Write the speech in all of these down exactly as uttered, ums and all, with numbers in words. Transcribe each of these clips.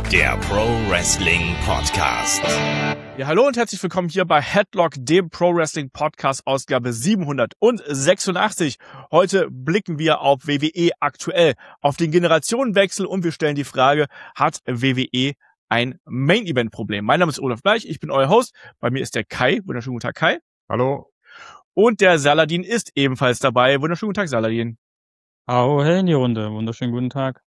der Pro Wrestling Podcast. Ja, hallo und herzlich willkommen hier bei Headlock, dem Pro Wrestling Podcast, Ausgabe siebenhundertsechsundachtzig. Heute blicken wir auf W W E aktuell, auf den Generationenwechsel und wir stellen die Frage, hat W W E ein Main-Event-Problem? Mein Name ist Olaf Bleich, ich bin euer Host. Bei mir ist der Kai. Wunderschönen guten Tag, Kai. Hallo. Und der Saladin ist ebenfalls dabei. Wunderschönen guten Tag, Saladin. Hallo, hey in die Runde. Wunderschönen guten Tag.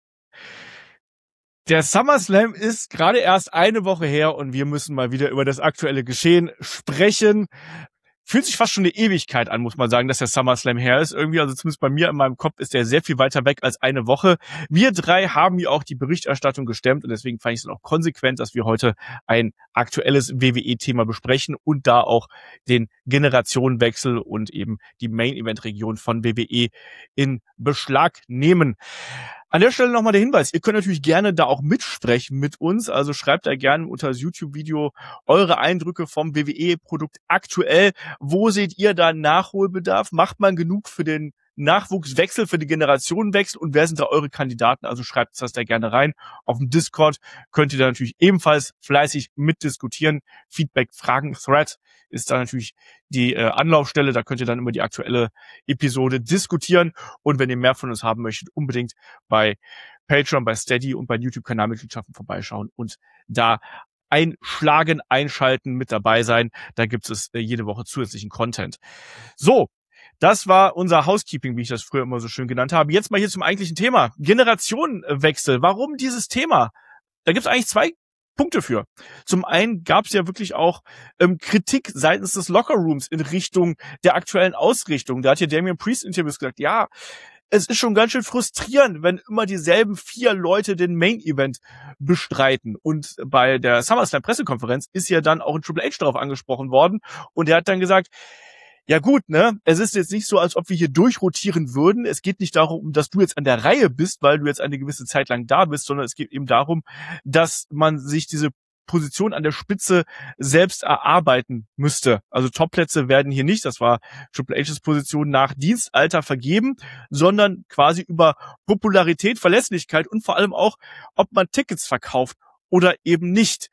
Der SummerSlam ist gerade erst eine Woche her und wir müssen mal wieder über das aktuelle Geschehen sprechen. Fühlt sich fast schon eine Ewigkeit an, muss man sagen, dass der SummerSlam her ist. Irgendwie, also zumindest bei mir in meinem Kopf ist der sehr viel weiter weg als eine Woche. Wir drei haben ja auch die Berichterstattung gestemmt und deswegen fand ich es dann auch konsequent, dass wir heute ein aktuelles W W E-Thema besprechen und da auch den Generationenwechsel und eben die Main-Event-Region von W W E in Beschlag nehmen. An der Stelle nochmal der Hinweis, ihr könnt natürlich gerne da auch mitsprechen mit uns, also schreibt da gerne unter das YouTube-Video eure Eindrücke vom W W E-Produkt aktuell. Wo seht ihr da Nachholbedarf? Macht man genug für den Nachwuchswechsel, für die Generationenwechsel und wer sind da eure Kandidaten? Also schreibt das da gerne rein. Auf dem Discord könnt ihr da natürlich ebenfalls fleißig mitdiskutieren. Feedback, Fragen, Thread ist da natürlich die äh, Anlaufstelle. Da könnt ihr dann über die aktuelle Episode diskutieren. Und wenn ihr mehr von uns haben möchtet, unbedingt bei Patreon, bei Steady und bei YouTube-Kanalmitgliedschaften vorbeischauen und da einschlagen, einschalten, mit dabei sein. Da gibt es äh, jede Woche zusätzlichen Content. So. Das war unser Housekeeping, wie ich das früher immer so schön genannt habe. Jetzt mal hier zum eigentlichen Thema. Generationenwechsel. Warum dieses Thema? Da gibt es eigentlich zwei Punkte für. Zum einen gab es ja wirklich auch ähm, Kritik seitens des Lockerrooms in Richtung der aktuellen Ausrichtung. Da hat ja Damian Priest in Interviews gesagt, ja, es ist schon ganz schön frustrierend, wenn immer dieselben vier Leute den Main-Event bestreiten. Und bei der SummerSlam-Pressekonferenz ist ja dann auch ein Triple H darauf angesprochen worden. Und er hat dann gesagt, ja gut, ne, es ist jetzt nicht so, als ob wir hier durchrotieren würden. Es geht nicht darum, dass du jetzt an der Reihe bist, weil du jetzt eine gewisse Zeit lang da bist, sondern es geht eben darum, dass man sich diese Position an der Spitze selbst erarbeiten müsste. Also Topplätze werden hier nicht, das war Triple H's Position, nach Dienstalter vergeben, sondern quasi über Popularität, Verlässlichkeit und vor allem auch, ob man Tickets verkauft oder eben nicht.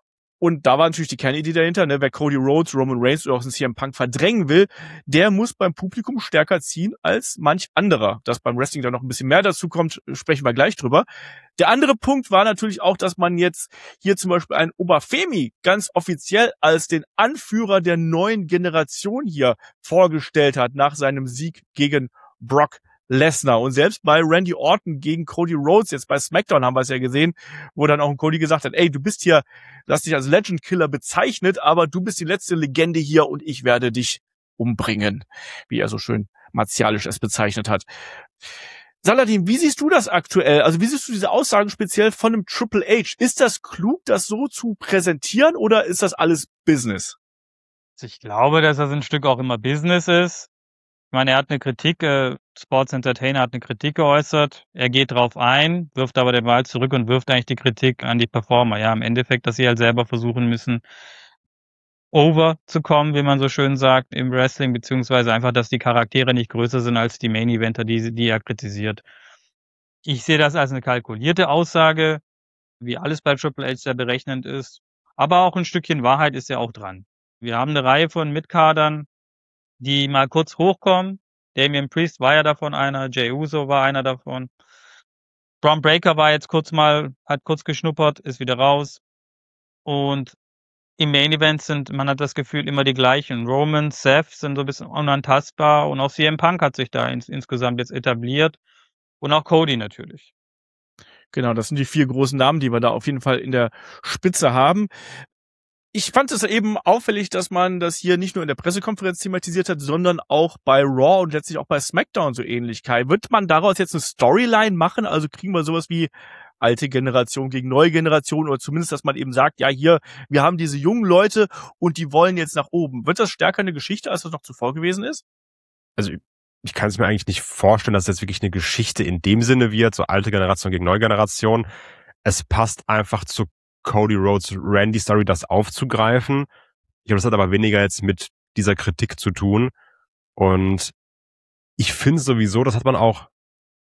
Und da war natürlich die Kernidee dahinter, ne? Wer Cody Rhodes, Roman Reigns oder auch C M Punk verdrängen will, der muss beim Publikum stärker ziehen als manch anderer. Dass beim Wrestling da noch ein bisschen mehr dazu kommt, sprechen wir gleich drüber. Der andere Punkt war natürlich auch, dass man jetzt hier zum Beispiel einen Oberfemi ganz offiziell als den Anführer der neuen Generation hier vorgestellt hat nach seinem Sieg gegen Brock Lesnar. Und selbst bei Randy Orton gegen Cody Rhodes, jetzt bei SmackDown haben wir es ja gesehen, wo dann auch ein Cody gesagt hat, ey, du bist hier, du hast dich als Legend Killer bezeichnet, aber du bist die letzte Legende hier und ich werde dich umbringen, wie er so schön martialisch es bezeichnet hat. Saladin, wie siehst du das aktuell? Also wie siehst du diese Aussagen speziell von einem Triple H? Ist das klug, das so zu präsentieren oder ist das alles Business? Ich glaube, dass das ein Stück auch immer Business ist. Ich meine, er hat eine Kritik, äh, Sports Entertainer hat eine Kritik geäußert, er geht drauf ein, wirft aber den Ball zurück und wirft eigentlich die Kritik an die Performer. Ja, im Endeffekt, dass sie halt selber versuchen müssen, over zu kommen, wie man so schön sagt, im Wrestling, beziehungsweise einfach, dass die Charaktere nicht größer sind als die Main-Eventer, die, die er kritisiert. Ich sehe das als eine kalkulierte Aussage, wie alles bei Triple H sehr berechnend ist, aber auch ein Stückchen Wahrheit ist ja auch dran. Wir haben eine Reihe von Mitkadern, die mal kurz hochkommen. Damian Priest war ja davon einer, Jey Uso war einer davon. Bron Breakker war jetzt kurz mal, hat kurz geschnuppert, ist wieder raus. Und im Main Event sind, man hat das Gefühl, immer die gleichen. Roman, Seth sind so ein bisschen unantastbar und auch C M Punk hat sich da ins, insgesamt jetzt etabliert. Und auch Cody natürlich. Genau, das sind die vier großen Namen, die wir da auf jeden Fall in der Spitze haben. Ich fand es eben auffällig, dass man das hier nicht nur in der Pressekonferenz thematisiert hat, sondern auch bei Raw und letztlich auch bei SmackDown so ähnlich. Kai, wird man daraus jetzt eine Storyline machen? Also kriegen wir sowas wie alte Generation gegen neue Generation oder zumindest, dass man eben sagt, ja hier, wir haben diese jungen Leute und die wollen jetzt nach oben. Wird das stärker eine Geschichte, als das noch zuvor gewesen ist? Also ich kann es mir eigentlich nicht vorstellen, dass jetzt wirklich eine Geschichte in dem Sinne wird, so alte Generation gegen neue Generation. Es passt einfach zu Cody Rhodes Randy Story, das aufzugreifen. Ich glaube, das hat aber weniger jetzt mit dieser Kritik zu tun. Und ich finde sowieso, das hat man auch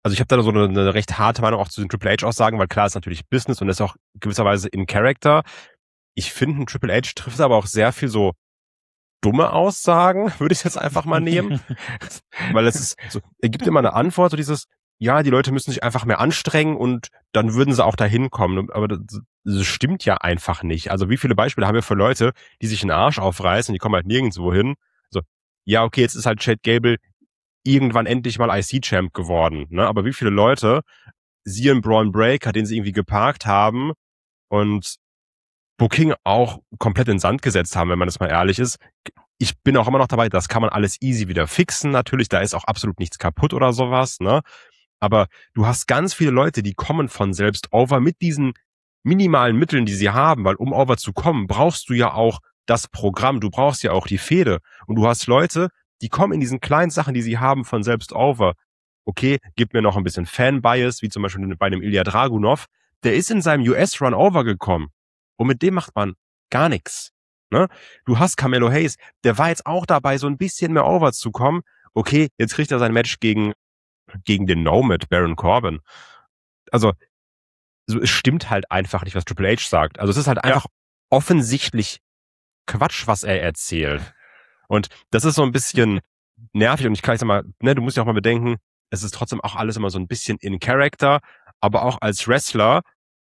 also ich habe da so eine, eine recht harte Meinung auch zu den Triple H-Aussagen, weil klar ist natürlich Business und ist auch gewisserweise in Character. Ich finde, ein Triple H trifft aber auch sehr viel so dumme Aussagen, würde ich jetzt einfach mal nehmen. Weil es ist so, er gibt immer eine Antwort, so dieses, ja, die Leute müssen sich einfach mehr anstrengen und dann würden sie auch dahin kommen. Aber das, das stimmt ja einfach nicht. Also wie viele Beispiele haben wir für Leute, die sich einen Arsch aufreißen, die kommen halt nirgendwo hin. So, ja, okay, jetzt ist halt Chad Gable irgendwann endlich mal I C-Champ geworden, ne? Aber wie viele Leute, sie einen Braun Breaker, den sie irgendwie geparkt haben und Booking auch komplett in den Sand gesetzt haben, wenn man das mal ehrlich ist. Ich bin auch immer noch dabei, das kann man alles easy wieder fixen, natürlich, da ist auch absolut nichts kaputt oder sowas, ne? Aber du hast ganz viele Leute, die kommen von selbst over mit diesen minimalen Mitteln, die sie haben, weil um over zu kommen, brauchst du ja auch das Programm, du brauchst ja auch die Fehde. Und du hast Leute, die kommen in diesen kleinen Sachen, die sie haben, von selbst over. Okay, gib mir noch ein bisschen Fan-Bias, wie zum Beispiel bei einem Ilya Dragunov. Der ist in seinem U S-Run over gekommen. Und mit dem macht man gar nichts. Ne? Du hast Carmelo Hayes, der war jetzt auch dabei, so ein bisschen mehr over zu kommen. Okay, jetzt kriegt er sein Match gegen, gegen den Nomad, Baron Corbin. Also, so, es stimmt halt einfach nicht, was Triple H sagt. Also es ist halt einfach ja. offensichtlich Quatsch, was er erzählt. Und das ist so ein bisschen nervig und ich kann jetzt mal, ne, du musst ja auch mal bedenken, es ist trotzdem auch alles immer so ein bisschen in Character, aber auch als Wrestler,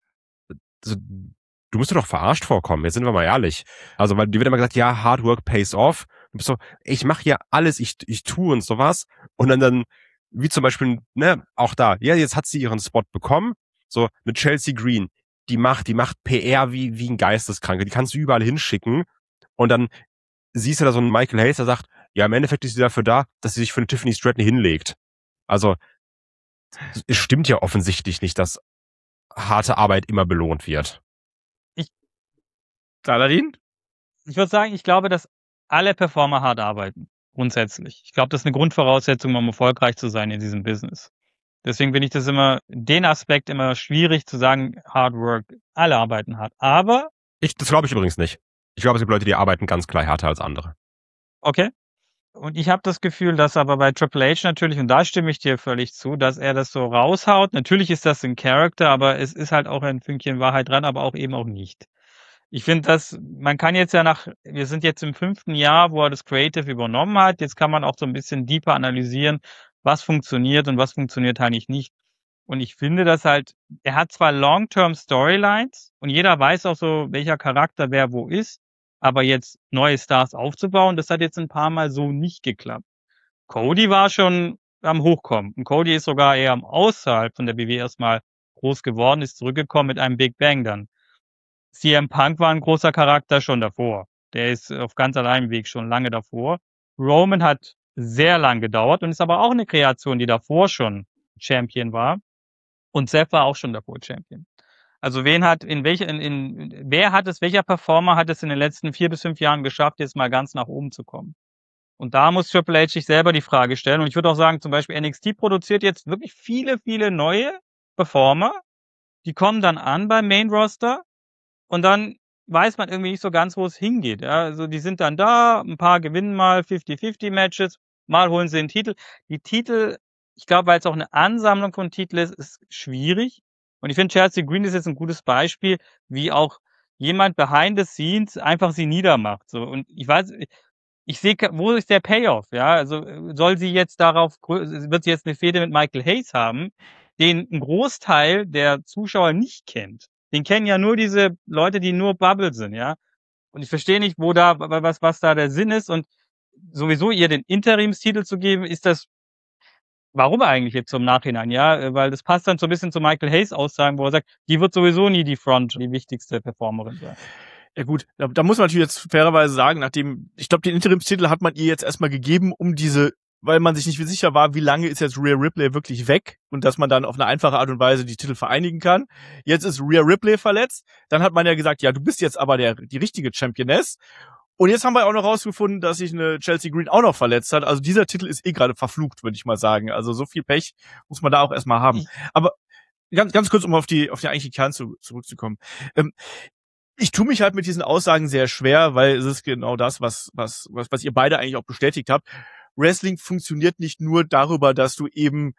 so, du musst dir doch verarscht vorkommen, jetzt sind wir mal ehrlich. Also, weil dir wird immer gesagt, ja, Hard Work pays off. Du bist so, ich mache hier alles, ich, ich tue und sowas. Und dann, dann, wie zum Beispiel, ne, auch da, ja, jetzt hat sie ihren Spot bekommen, so eine Chelsea Green, die macht, die macht P R wie, wie ein Geisteskranke, die kannst du überall hinschicken. Und dann siehst du da so einen Michael Hayes, der sagt, ja, im Endeffekt ist sie dafür da, dass sie sich für eine Tiffany Stratton hinlegt. Also, es stimmt ja offensichtlich nicht, dass harte Arbeit immer belohnt wird. Ich, Saladin? Ich würde sagen, ich glaube, dass alle Performer hart arbeiten. Grundsätzlich. Ich glaube, das ist eine Grundvoraussetzung, um erfolgreich zu sein in diesem Business. Deswegen finde ich das immer, den Aspekt immer schwierig zu sagen, Hard Work. Alle arbeiten hart. Aber. Ich, das glaube ich übrigens nicht. Ich glaube, es gibt Leute, die arbeiten ganz klar härter als andere. Okay. Und ich habe das Gefühl, dass aber bei Triple H natürlich, und da stimme ich dir völlig zu, dass er das so raushaut. Natürlich ist das ein Charakter, aber es ist halt auch ein Fünkchen Wahrheit dran, aber auch eben auch nicht. Ich finde, dass man kann jetzt ja nach, wir sind jetzt im fünften Jahr, wo er das Creative übernommen hat. Jetzt kann man auch so ein bisschen deeper analysieren, was funktioniert und was funktioniert eigentlich nicht. Und ich finde, dass halt, er hat zwar Long-Term Storylines und jeder weiß auch so, welcher Charakter wer wo ist, aber jetzt neue Stars aufzubauen, das hat jetzt ein paar Mal so nicht geklappt. Cody war schon am Hochkommen. Und Cody ist sogar eher außerhalb von der B W erstmal groß geworden, ist zurückgekommen mit einem Big Bang dann. C M Punk war ein großer Charakter schon davor. Der ist auf ganz alleinem Weg schon lange davor. Roman hat sehr lang gedauert und ist aber auch eine Kreation, die davor schon Champion war. Und Seth war auch schon davor Champion. Also wen hat, in welche, in, in, wer hat es, welcher Performer hat es in den letzten vier bis fünf Jahren geschafft, jetzt mal ganz nach oben zu kommen? Und da muss Triple H sich selber die Frage stellen. Und ich würde auch sagen, zum Beispiel N X T produziert jetzt wirklich viele, viele neue Performer. Die kommen dann an beim Main Roster. Und dann weiß man irgendwie nicht so ganz, wo es hingeht. Ja, also die sind dann da, ein paar gewinnen mal fifty fifty Matches, mal holen sie den Titel. Die Titel, ich glaube, weil es auch eine Ansammlung von Titeln ist, ist schwierig. Und ich finde, Chelsea Green ist jetzt ein gutes Beispiel, wie auch jemand behind the scenes einfach sie niedermacht. So, und ich weiß, ich sehe, wo ist der Payoff? Ja, also soll sie jetzt darauf, wird sie jetzt eine Fehde mit Michael Hayes haben, den ein Großteil der Zuschauer nicht kennt. Den kennen ja nur diese Leute, die nur Bubble sind, ja. Und ich verstehe nicht, wo da, was, was da der Sinn ist. Und sowieso ihr den Interimstitel zu geben, ist das, warum eigentlich jetzt zum Nachhinein, ja? Weil das passt dann so ein bisschen zu Michael Hayes Aussagen, wo er sagt, die wird sowieso nie die Front, die wichtigste Performerin sein. Ja gut, da, da muss man natürlich jetzt fairerweise sagen, nachdem, ich glaube, den Interimstitel hat man ihr jetzt erstmal gegeben, um diese, weil man sich nicht sicher war, wie lange ist jetzt Rhea Ripley wirklich weg und dass man dann auf eine einfache Art und Weise die Titel vereinigen kann. Jetzt ist Rhea Ripley verletzt, dann hat man ja gesagt, ja, du bist jetzt aber der die richtige Championess. Und jetzt haben wir auch noch rausgefunden, dass sich eine Chelsea Green auch noch verletzt hat. Also dieser Titel ist eh gerade verflucht, würde ich mal sagen. Also so viel Pech muss man da auch erstmal haben. Aber ganz ganz kurz, um auf die auf die eigentliche Kern zu, zurückzukommen. Ähm, Ich tue mich halt mit diesen Aussagen sehr schwer, weil es ist genau das, was was was was ihr beide eigentlich auch bestätigt habt. Wrestling funktioniert nicht nur darüber, dass du eben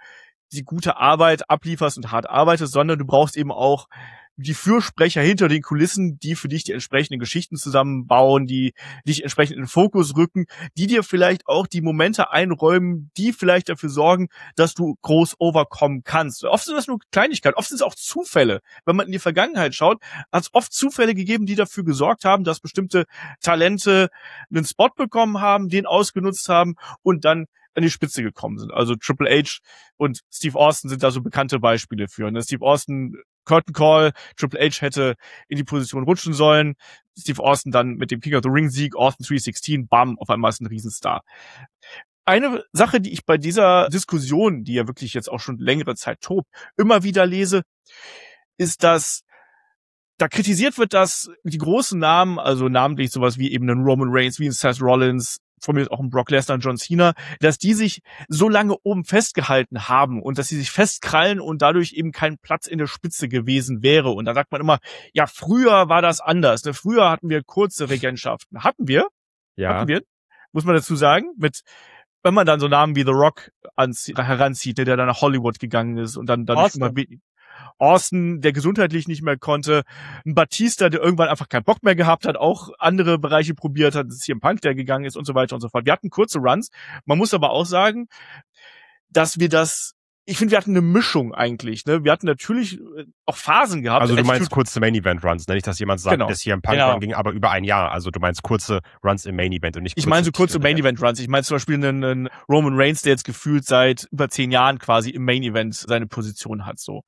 die gute Arbeit ablieferst und hart arbeitest, sondern du brauchst eben auch die Fürsprecher hinter den Kulissen, die für dich die entsprechenden Geschichten zusammenbauen, die dich entsprechend in den Fokus rücken, die dir vielleicht auch die Momente einräumen, die vielleicht dafür sorgen, dass du groß overkommen kannst. Oft sind das nur Kleinigkeiten, oft sind es auch Zufälle. Wenn man in die Vergangenheit schaut, hat es oft Zufälle gegeben, die dafür gesorgt haben, dass bestimmte Talente einen Spot bekommen haben, den ausgenutzt haben und dann an die Spitze gekommen sind. Also Triple H und Steve Austin sind da so bekannte Beispiele für. Ne? Steve Austin, Curtain Call, Triple H hätte in die Position rutschen sollen. Steve Austin dann mit dem King of the Ring Sieg, Austin drei sechzehn, bam, auf einmal ist ein Riesenstar. Eine Sache, die ich bei dieser Diskussion, die ja wirklich jetzt auch schon längere Zeit tobt, immer wieder lese, ist, dass da kritisiert wird, dass die großen Namen, also namentlich sowas wie eben einen Roman Reigns, wie ein Seth Rollins, von mir auch ein Brock Lesnar und John Cena, dass die sich so lange oben festgehalten haben und dass sie sich festkrallen und dadurch eben kein Platz in der Spitze gewesen wäre. Und da sagt man immer, ja, früher war das anders. Ne? Früher hatten wir kurze Regentschaften. Hatten wir? Ja. Hatten wir? Muss man dazu sagen. Mit, wenn man dann so Namen wie The Rock anzie- heranzieht, der dann nach Hollywood gegangen ist und dann dadurch immer we- Austin, der gesundheitlich nicht mehr konnte, ein Batista, der irgendwann einfach keinen Bock mehr gehabt hat, auch andere Bereiche probiert hat, C M Punk, der gegangen ist und so weiter und so fort. Wir hatten kurze Runs. Man muss aber auch sagen, dass wir das, ich finde, wir hatten eine Mischung eigentlich. Ne? Wir hatten natürlich auch Phasen gehabt. Also du meinst Attitude- kurze Main-Event-Runs, ne? Nicht, dass jemand sagt, Genau. dass hier ein Punk Genau. Run ging, aber über ein Jahr. Also du meinst kurze Runs im Main-Event und nicht Ich meine so kurze Titel- Main-Event-Runs. Ich meine zum Beispiel einen, einen Roman Reigns, der jetzt gefühlt seit über zehn Jahren quasi im Main-Event seine Position hat. So.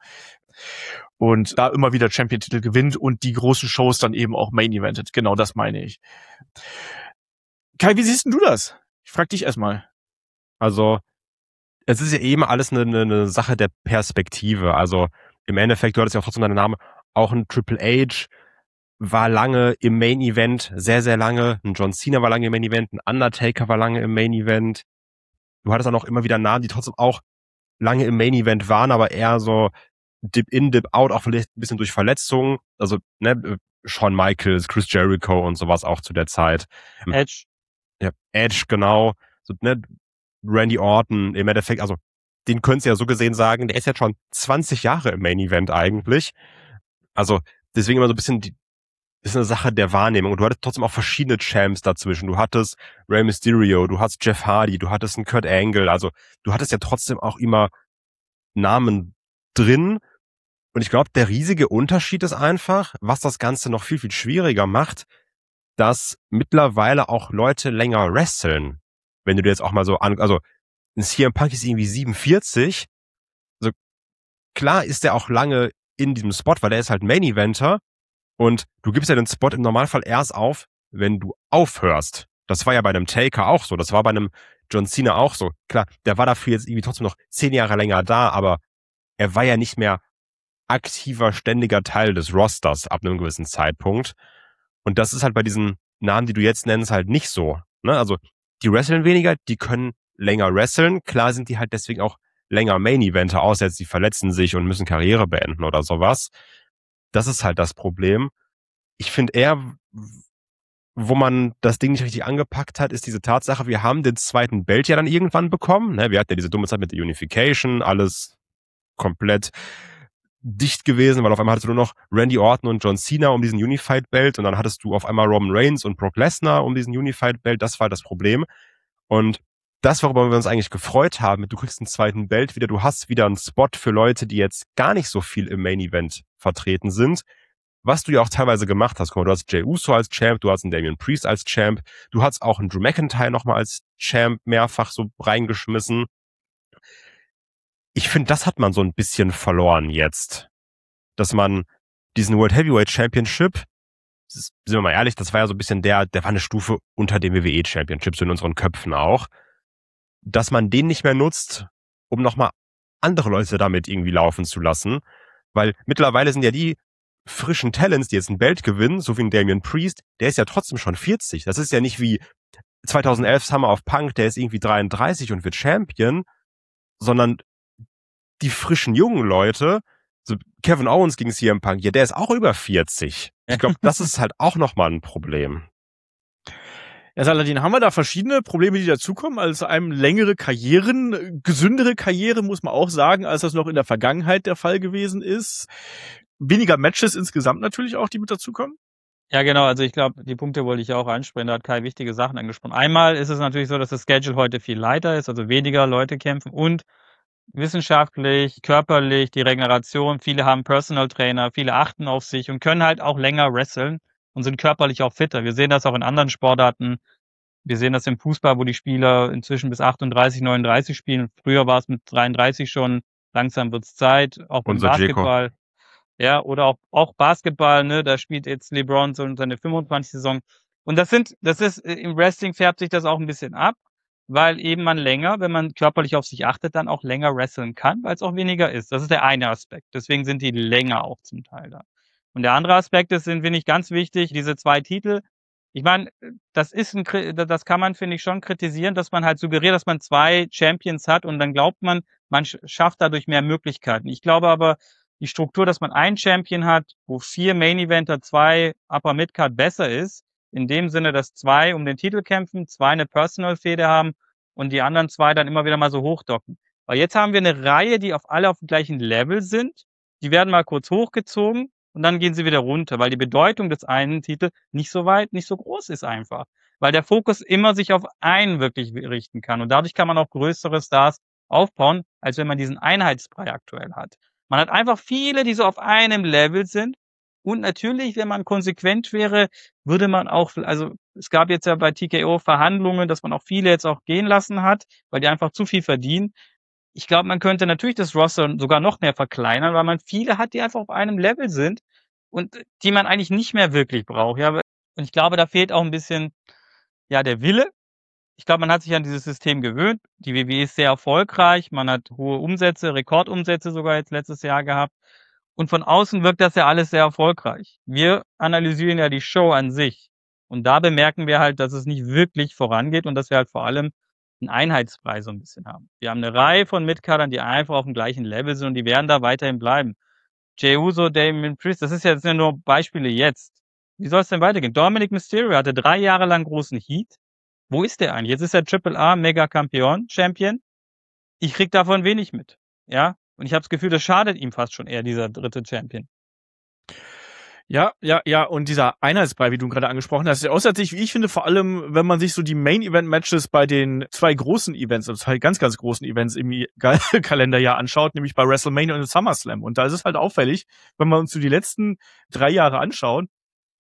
Und da immer wieder Champion-Titel gewinnt und die großen Shows dann eben auch Main-Eventet. Genau das meine ich. Kai, wie siehst denn du das? Ich frag dich erstmal. Also es ist ja eben alles eine, eine, eine Sache der Perspektive. Also im Endeffekt, du hattest ja auch trotzdem deinen Namen, auch ein Triple H war lange im Main Event, sehr, sehr lange. Ein John Cena war lange im Main Event, ein Undertaker war lange im Main Event. Du hattest dann auch immer wieder Namen, die trotzdem auch lange im Main Event waren, aber eher so Dip in, Dip out, auch vielleicht ein bisschen durch Verletzungen. Also ne, Shawn Michaels, Chris Jericho und sowas auch zu der Zeit. Edge. Ja, Edge, genau. So, ne, Randy Orton im Endeffekt, also den könntest du ja so gesehen sagen, der ist jetzt schon zwanzig Jahre im Main Event eigentlich. Also deswegen immer so ein bisschen, die, ist eine Sache der Wahrnehmung. Und du hattest trotzdem auch verschiedene Champs dazwischen. Du hattest Rey Mysterio, du hattest Jeff Hardy, du hattest einen Kurt Angle. Also du hattest ja trotzdem auch immer Namen drin. Und ich glaube, der riesige Unterschied ist einfach, was das Ganze noch viel, viel schwieriger macht, dass mittlerweile auch Leute länger wresteln. Wenn du dir jetzt auch mal so an, also ein C M Punk ist irgendwie siebenundvierzig. Also klar ist der auch lange in diesem Spot, weil der ist halt Main Eventer. Und du gibst ja den Spot im Normalfall erst auf, wenn du aufhörst. Das war ja bei einem Taker auch so. Das war bei einem John Cena auch so. Klar, der war dafür jetzt irgendwie trotzdem noch zehn Jahre länger da, aber er war ja nicht mehr aktiver, ständiger Teil des Rosters ab einem gewissen Zeitpunkt. Und das ist halt bei diesen Namen, die du jetzt nennst, halt nicht so. Ne? Also die wresteln weniger, die können länger wresteln. Klar sind die halt deswegen auch länger Main-Eventer, außer jetzt die verletzen sich und müssen Karriere beenden oder sowas. Das ist halt das Problem. Ich finde eher, wo man das Ding nicht richtig angepackt hat, ist diese Tatsache, wir haben den zweiten Belt ja dann irgendwann bekommen. Ne? Wir hatten ja diese dumme Zeit mit der Unification, alles komplett dicht gewesen, weil auf einmal hattest du nur noch Randy Orton und John Cena um diesen Unified Belt und dann hattest du auf einmal Roman Reigns und Brock Lesnar um diesen Unified Belt. Das war das Problem. Und das, worüber wir uns eigentlich gefreut haben, du kriegst einen zweiten Belt wieder, du hast wieder einen Spot für Leute, die jetzt gar nicht so viel im Main Event vertreten sind, was du ja auch teilweise gemacht hast. Guck mal, du hast Jey Uso als Champ, du hast einen Damian Priest als Champ, du hast auch einen Drew McIntyre nochmal als Champ mehrfach so reingeschmissen. Ich finde, das hat man so ein bisschen verloren jetzt. Dass man diesen World Heavyweight Championship, sind wir mal ehrlich, das war ja so ein bisschen der, der war eine Stufe unter dem W W E Championship, so in unseren Köpfen auch. Dass man den nicht mehr nutzt, um nochmal andere Leute damit irgendwie laufen zu lassen. Weil mittlerweile sind ja die frischen Talents, die jetzt ein Belt gewinnen, so wie ein Damian Priest, der ist ja trotzdem schon vierzig. Das ist ja nicht wie zweitausendelf Summer of Punk, der ist irgendwie dreiunddreißig und wird Champion, sondern die frischen jungen Leute, so Kevin Owens gegen C M Punk, ja, der ist auch über vierzig. Ich glaube, das ist halt auch nochmal ein Problem. Ja, Saladin, haben wir da verschiedene Probleme, die dazukommen? Also einem längere Karrieren, gesündere Karriere, muss man auch sagen, als das noch in der Vergangenheit der Fall gewesen ist. Weniger Matches insgesamt natürlich auch, die mit dazukommen? Ja, genau. Also ich glaube, die Punkte wollte ich ja auch ansprechen. Da hat Kai wichtige Sachen angesprochen. Einmal ist es natürlich so, dass das Schedule heute viel lighter ist, also weniger Leute kämpfen und wissenschaftlich, körperlich, die Regeneration. Viele haben Personal Trainer, viele achten auf sich und können halt auch länger wresteln und sind körperlich auch fitter. Wir sehen das auch in anderen Sportarten. Wir sehen das im Fußball, wo die Spieler inzwischen bis achtunddreißig, neununddreißig spielen. Früher war es mit dreiunddreißig schon. Langsam wird's Zeit. Auch im Unser Basketball. Ja, oder auch, auch Basketball, ne, da spielt jetzt LeBron so seine fünfundzwanzigste Saison. Und das sind, das ist, im Wrestling färbt sich das auch ein bisschen ab, weil eben man länger, wenn man körperlich auf sich achtet, dann auch länger wresteln kann, weil es auch weniger ist. Das ist der eine Aspekt. Deswegen sind die länger auch zum Teil da. Und der andere Aspekt ist, sind, finde ich, ganz wichtig, diese zwei Titel. Ich meine, das ist ein, das kann man, finde ich, schon kritisieren, dass man halt suggeriert, dass man zwei Champions hat und dann glaubt man, man schafft dadurch mehr Möglichkeiten. Ich glaube aber, die Struktur, dass man einen Champion hat, wo vier Main-Eventer, zwei Upper-Mid-Card besser ist, in dem Sinne, dass zwei um den Titel kämpfen, zwei eine Personal-Fehde haben und die anderen zwei dann immer wieder mal so hochdocken. Weil jetzt haben wir eine Reihe, die auf alle auf dem gleichen Level sind. Die werden mal kurz hochgezogen und dann gehen sie wieder runter, weil die Bedeutung des einen Titels nicht so weit, nicht so groß ist einfach. Weil der Fokus immer sich auf einen wirklich richten kann. Und dadurch kann man auch größere Stars aufbauen, als wenn man diesen Einheitsbrei aktuell hat. Man hat einfach viele, die so auf einem Level sind. Und natürlich, wenn man konsequent wäre, würde man auch, also es gab jetzt ja bei T K O Verhandlungen, dass man auch viele jetzt auch gehen lassen hat, weil die einfach zu viel verdienen. Ich glaube, man könnte natürlich das Roster sogar noch mehr verkleinern, weil man viele hat, die einfach auf einem Level sind und die man eigentlich nicht mehr wirklich braucht. Ja, und ich glaube, da fehlt auch ein bisschen, ja, der Wille. Ich glaube, man hat sich an dieses System gewöhnt. Die W W E ist sehr erfolgreich. Man hat hohe Umsätze, Rekordumsätze sogar jetzt letztes Jahr gehabt. Und von außen wirkt das ja alles sehr erfolgreich. Wir analysieren ja die Show an sich. Und da bemerken wir halt, dass es nicht wirklich vorangeht und dass wir halt vor allem einen Einheitsbrei so ein bisschen haben. Wir haben eine Reihe von Midcardern, die einfach auf dem gleichen Level sind und die werden da weiterhin bleiben. Jey Uso, Damien Priest, das ist ja, das sind ja nur Beispiele jetzt. Wie soll es denn weitergehen? Dominic Mysterio hatte drei Jahre lang großen Heat. Wo ist der eigentlich? Jetzt ist er Triple A Mega Champion, Champion. Ich krieg davon wenig mit. Ja? Und ich habe das Gefühl, das schadet ihm fast schon eher, dieser dritte Champion. Ja, ja, ja, und dieser Einheitsbrei, wie du gerade angesprochen hast, der äußert sich, wie ich finde, vor allem, wenn man sich so die Main-Event-Matches bei den zwei großen Events, also zwei ganz, ganz großen Events im Kalenderjahr anschaut, nämlich bei WrestleMania und SummerSlam. Und da ist es halt auffällig, wenn wir uns so die letzten drei Jahre anschauen,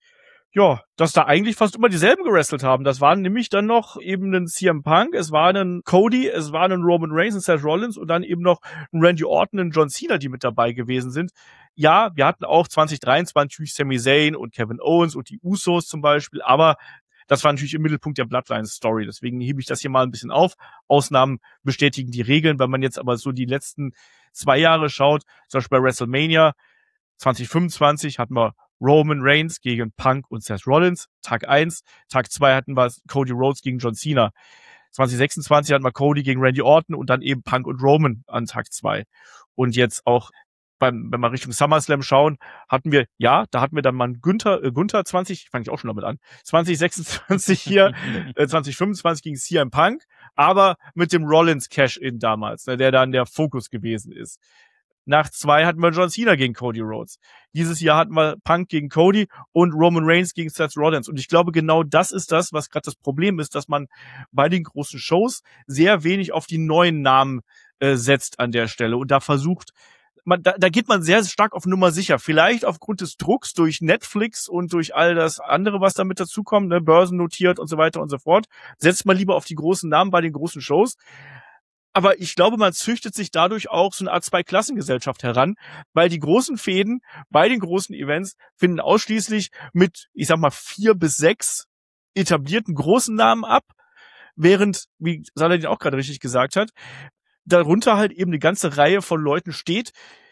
ja, dass da eigentlich fast immer dieselben gewrestelt haben. Das waren nämlich dann noch eben ein C M Punk, es war ein Cody, es war ein Roman Reigns und Seth Rollins und dann eben noch ein Randy Orton und John Cena, die mit dabei gewesen sind. Ja, wir hatten auch zwanzig dreiundzwanzig Sami Zayn und Kevin Owens und die Usos zum Beispiel, aber das war natürlich im Mittelpunkt der Bloodline-Story. Deswegen hebe ich das hier mal ein bisschen auf. Ausnahmen bestätigen die Regeln. Wenn man jetzt aber so die letzten zwei Jahre schaut, zum Beispiel bei WrestleMania zwanzig fünfundzwanzig hatten wir Roman Reigns gegen Punk und Seth Rollins, Tag eins. Tag zwei hatten wir Cody Rhodes gegen John Cena. zwanzig sechsundzwanzig hatten wir Cody gegen Randy Orton und dann eben Punk und Roman an Tag zwei. Und jetzt auch, beim, wenn wir Richtung SummerSlam schauen, hatten wir, ja, da hatten wir dann mal einen Günther, äh, Günther zwanzig, fange ich auch schon damit an, zwanzig sechsundzwanzig hier, äh, zwanzig fünfundzwanzig gegen C M Punk, aber mit dem Rollins Cash-In damals, ne, der dann der Fokus gewesen ist. Nach zwei hatten wir John Cena gegen Cody Rhodes. Dieses Jahr hatten wir Punk gegen Cody und Roman Reigns gegen Seth Rollins. Und ich glaube, genau das ist das, was gerade das Problem ist, dass man bei den großen Shows sehr wenig auf die neuen Namen äh, setzt an der Stelle. Und da versucht, man, da, da geht man sehr stark auf Nummer sicher. Vielleicht aufgrund des Drucks durch Netflix und durch all das andere, was damit dazukommt, ne, börsennotiert und so weiter und so fort, setzt man lieber auf die großen Namen bei den großen Shows. Aber ich glaube, man züchtet sich dadurch auch so eine Art Zwei-Klassengesellschaft heran, weil die großen Fäden bei den großen Events finden ausschließlich mit, ich sag mal, vier bis sechs etablierten großen Namen ab, während, wie Saladin auch gerade richtig gesagt hat, darunter halt eben eine ganze Reihe von Leuten steht,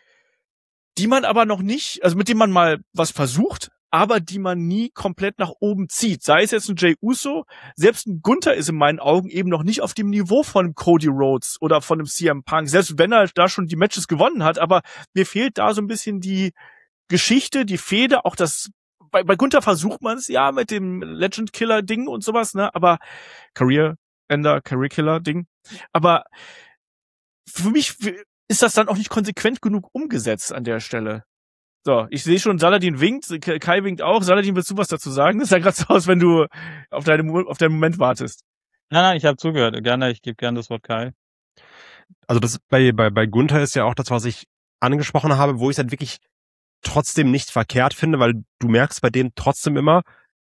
die man aber noch nicht, also mit denen man mal was versucht, aber die man nie komplett nach oben zieht. Sei es jetzt ein Jey Uso, selbst ein Gunther ist in meinen Augen eben noch nicht auf dem Niveau von einem Cody Rhodes oder von einem C M Punk, selbst wenn er da schon die Matches gewonnen hat, aber mir fehlt da so ein bisschen die Geschichte, die Fehde, auch das bei, bei Gunther versucht man es ja mit dem Legend Killer Ding und sowas, ne, aber Career Ender, Career Killer Ding. Aber für mich ist das dann auch nicht konsequent genug umgesetzt an der Stelle. So, ich sehe schon, Saladin winkt, Kai winkt auch. Saladin, willst du was dazu sagen? Das sah gerade so aus, wenn du auf, deine, auf deinen Moment wartest. Nein, nein, ich habe zugehört. Gerne, ich gebe gerne das Wort Kai. Also das bei, bei, bei Gunther ist ja auch das, was ich angesprochen habe, wo ich es halt wirklich trotzdem nicht verkehrt finde, weil du merkst bei dem trotzdem immer,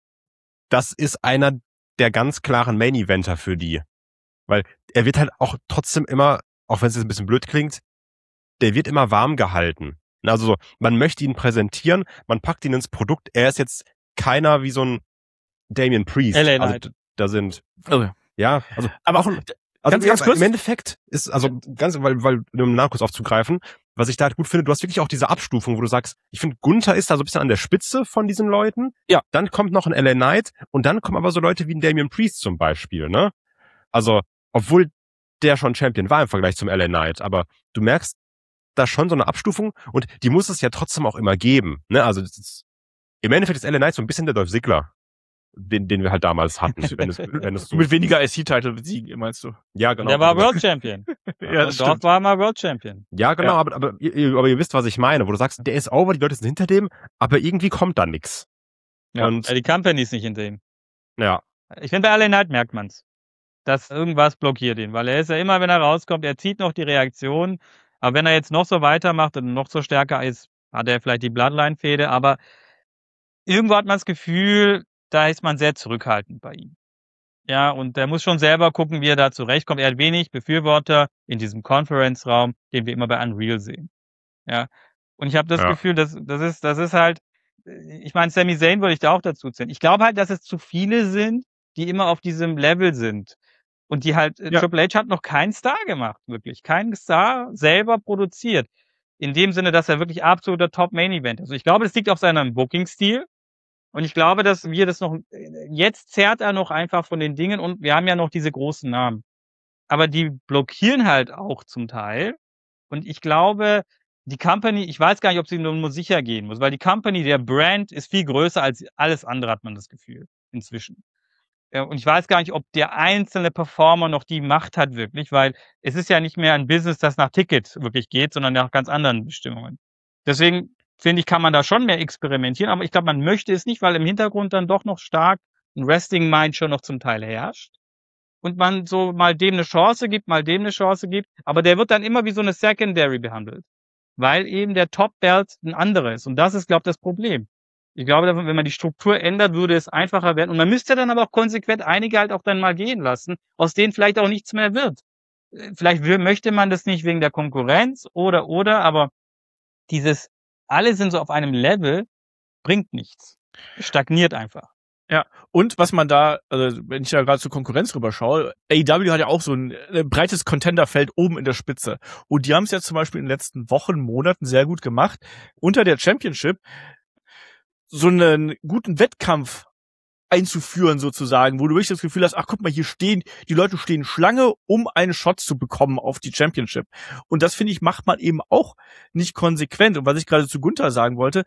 das ist einer der ganz klaren Main-Eventer für die. Weil er wird halt auch trotzdem immer, auch wenn es jetzt ein bisschen blöd klingt, der wird immer warm gehalten. Also so, man möchte ihn präsentieren, man packt ihn ins Produkt. Er ist jetzt keiner wie so ein Damian Priest. L A also Knight. da sind, Okay. ja, also Aber auch, auch, also ganz, ja, ganz kurz. im Endeffekt ist, also ganz, weil, weil, um einen Nachkurs aufzugreifen, was ich da halt gut finde, du hast wirklich auch diese Abstufung, wo du sagst, ich finde, Gunther ist da so ein bisschen an der Spitze von diesen Leuten. Ja. Dann kommt noch ein L A Knight und dann kommen aber so Leute wie ein Damian Priest zum Beispiel, ne? Also, obwohl der schon Champion war im Vergleich zum L A Knight, aber du merkst da schon so eine Abstufung und die muss es ja trotzdem auch immer geben, ne? Also, das ist, im Endeffekt ist L A Knight so ein bisschen der Dolph Ziggler, den, den wir halt damals hatten, wenn es, wenn es so, Mit weniger I C-Title siegen, meinst du? ja, genau. Der war World Champion. Ja, das Und dort stimmt. war er mal World Champion. Ja, genau, Ja. aber, aber, ihr, aber ihr wisst, was ich meine, wo du sagst, der ist over, die Leute sind hinter dem, aber irgendwie kommt da nix. Ja. Und, Ja, die Company ist nicht hinter ihm. ja, Ich finde, bei L A Knight merkt man's, dass irgendwas blockiert ihn, weil er ist ja immer, wenn er rauskommt, er zieht noch die Reaktion, aber wenn er jetzt noch so weitermacht und noch so stärker ist, hat er vielleicht die Bloodline-Fehde, aber irgendwo hat man das Gefühl, da ist man sehr zurückhaltend bei ihm. Ja, und der muss schon selber gucken, wie er da zurechtkommt. Er hat wenig Befürworter in diesem Conference-Raum, den wir immer bei Unreal sehen. Ja, und ich habe das Ja. Gefühl, dass das ist, das ist halt, ich meine, Sami Zayn würde ich da auch dazu zählen. Ich glaube halt, dass es zu viele sind, die immer auf diesem Level sind. Und die halt, Ja. Triple H hat noch keinen Star gemacht, wirklich. Keinen Star selber produziert. In dem Sinne, dass er wirklich absoluter Top-Main-Event ist. Also ich glaube, das liegt auf seinem Booking-Stil. Und ich glaube, dass wir das noch, jetzt zerrt er noch einfach von den Dingen und wir haben ja noch diese großen Namen. Aber die blockieren halt auch zum Teil. Und ich glaube, die Company, ich weiß gar nicht, ob sie nur sicher gehen muss, weil die Company, der Brand ist viel größer als alles andere, hat man das Gefühl, inzwischen. Ja, und ich weiß gar nicht, ob der einzelne Performer noch die Macht hat wirklich, weil es ist ja nicht mehr ein Business, das nach Tickets wirklich geht, sondern nach ganz anderen Bestimmungen. Deswegen finde ich, kann man da schon mehr experimentieren, aber ich glaube, man möchte es nicht, weil im Hintergrund dann doch noch stark ein Wrestling-Mind schon noch zum Teil herrscht. Und man so mal dem eine Chance gibt, mal dem eine Chance gibt, aber der wird dann immer wie so eine Secondary behandelt. Weil eben der Top-Belt ein anderer ist. Und das ist, glaube ich, das Problem. Ich glaube, wenn man die Struktur ändert, würde es einfacher werden. Und man müsste dann aber auch konsequent einige halt auch dann mal gehen lassen, aus denen vielleicht auch nichts mehr wird. Vielleicht will, möchte man das nicht wegen der Konkurrenz oder, oder, aber dieses, alle sind so auf einem Level, bringt nichts. Stagniert einfach. Ja, und was man da, also wenn ich da gerade zur Konkurrenz rüber schaue, A E W hat ja auch so ein äh, breites Contenderfeld oben in der Spitze. Und die haben es ja zum Beispiel in den letzten Wochen, Monaten sehr gut gemacht, unter der Championship so einen guten Wettkampf einzuführen sozusagen, wo du wirklich das Gefühl hast, ach guck mal, hier stehen, die Leute stehen Schlange, um einen Shot zu bekommen auf die Championship. Und das, finde ich, macht man eben auch nicht konsequent. Und was ich gerade zu Gunther sagen wollte,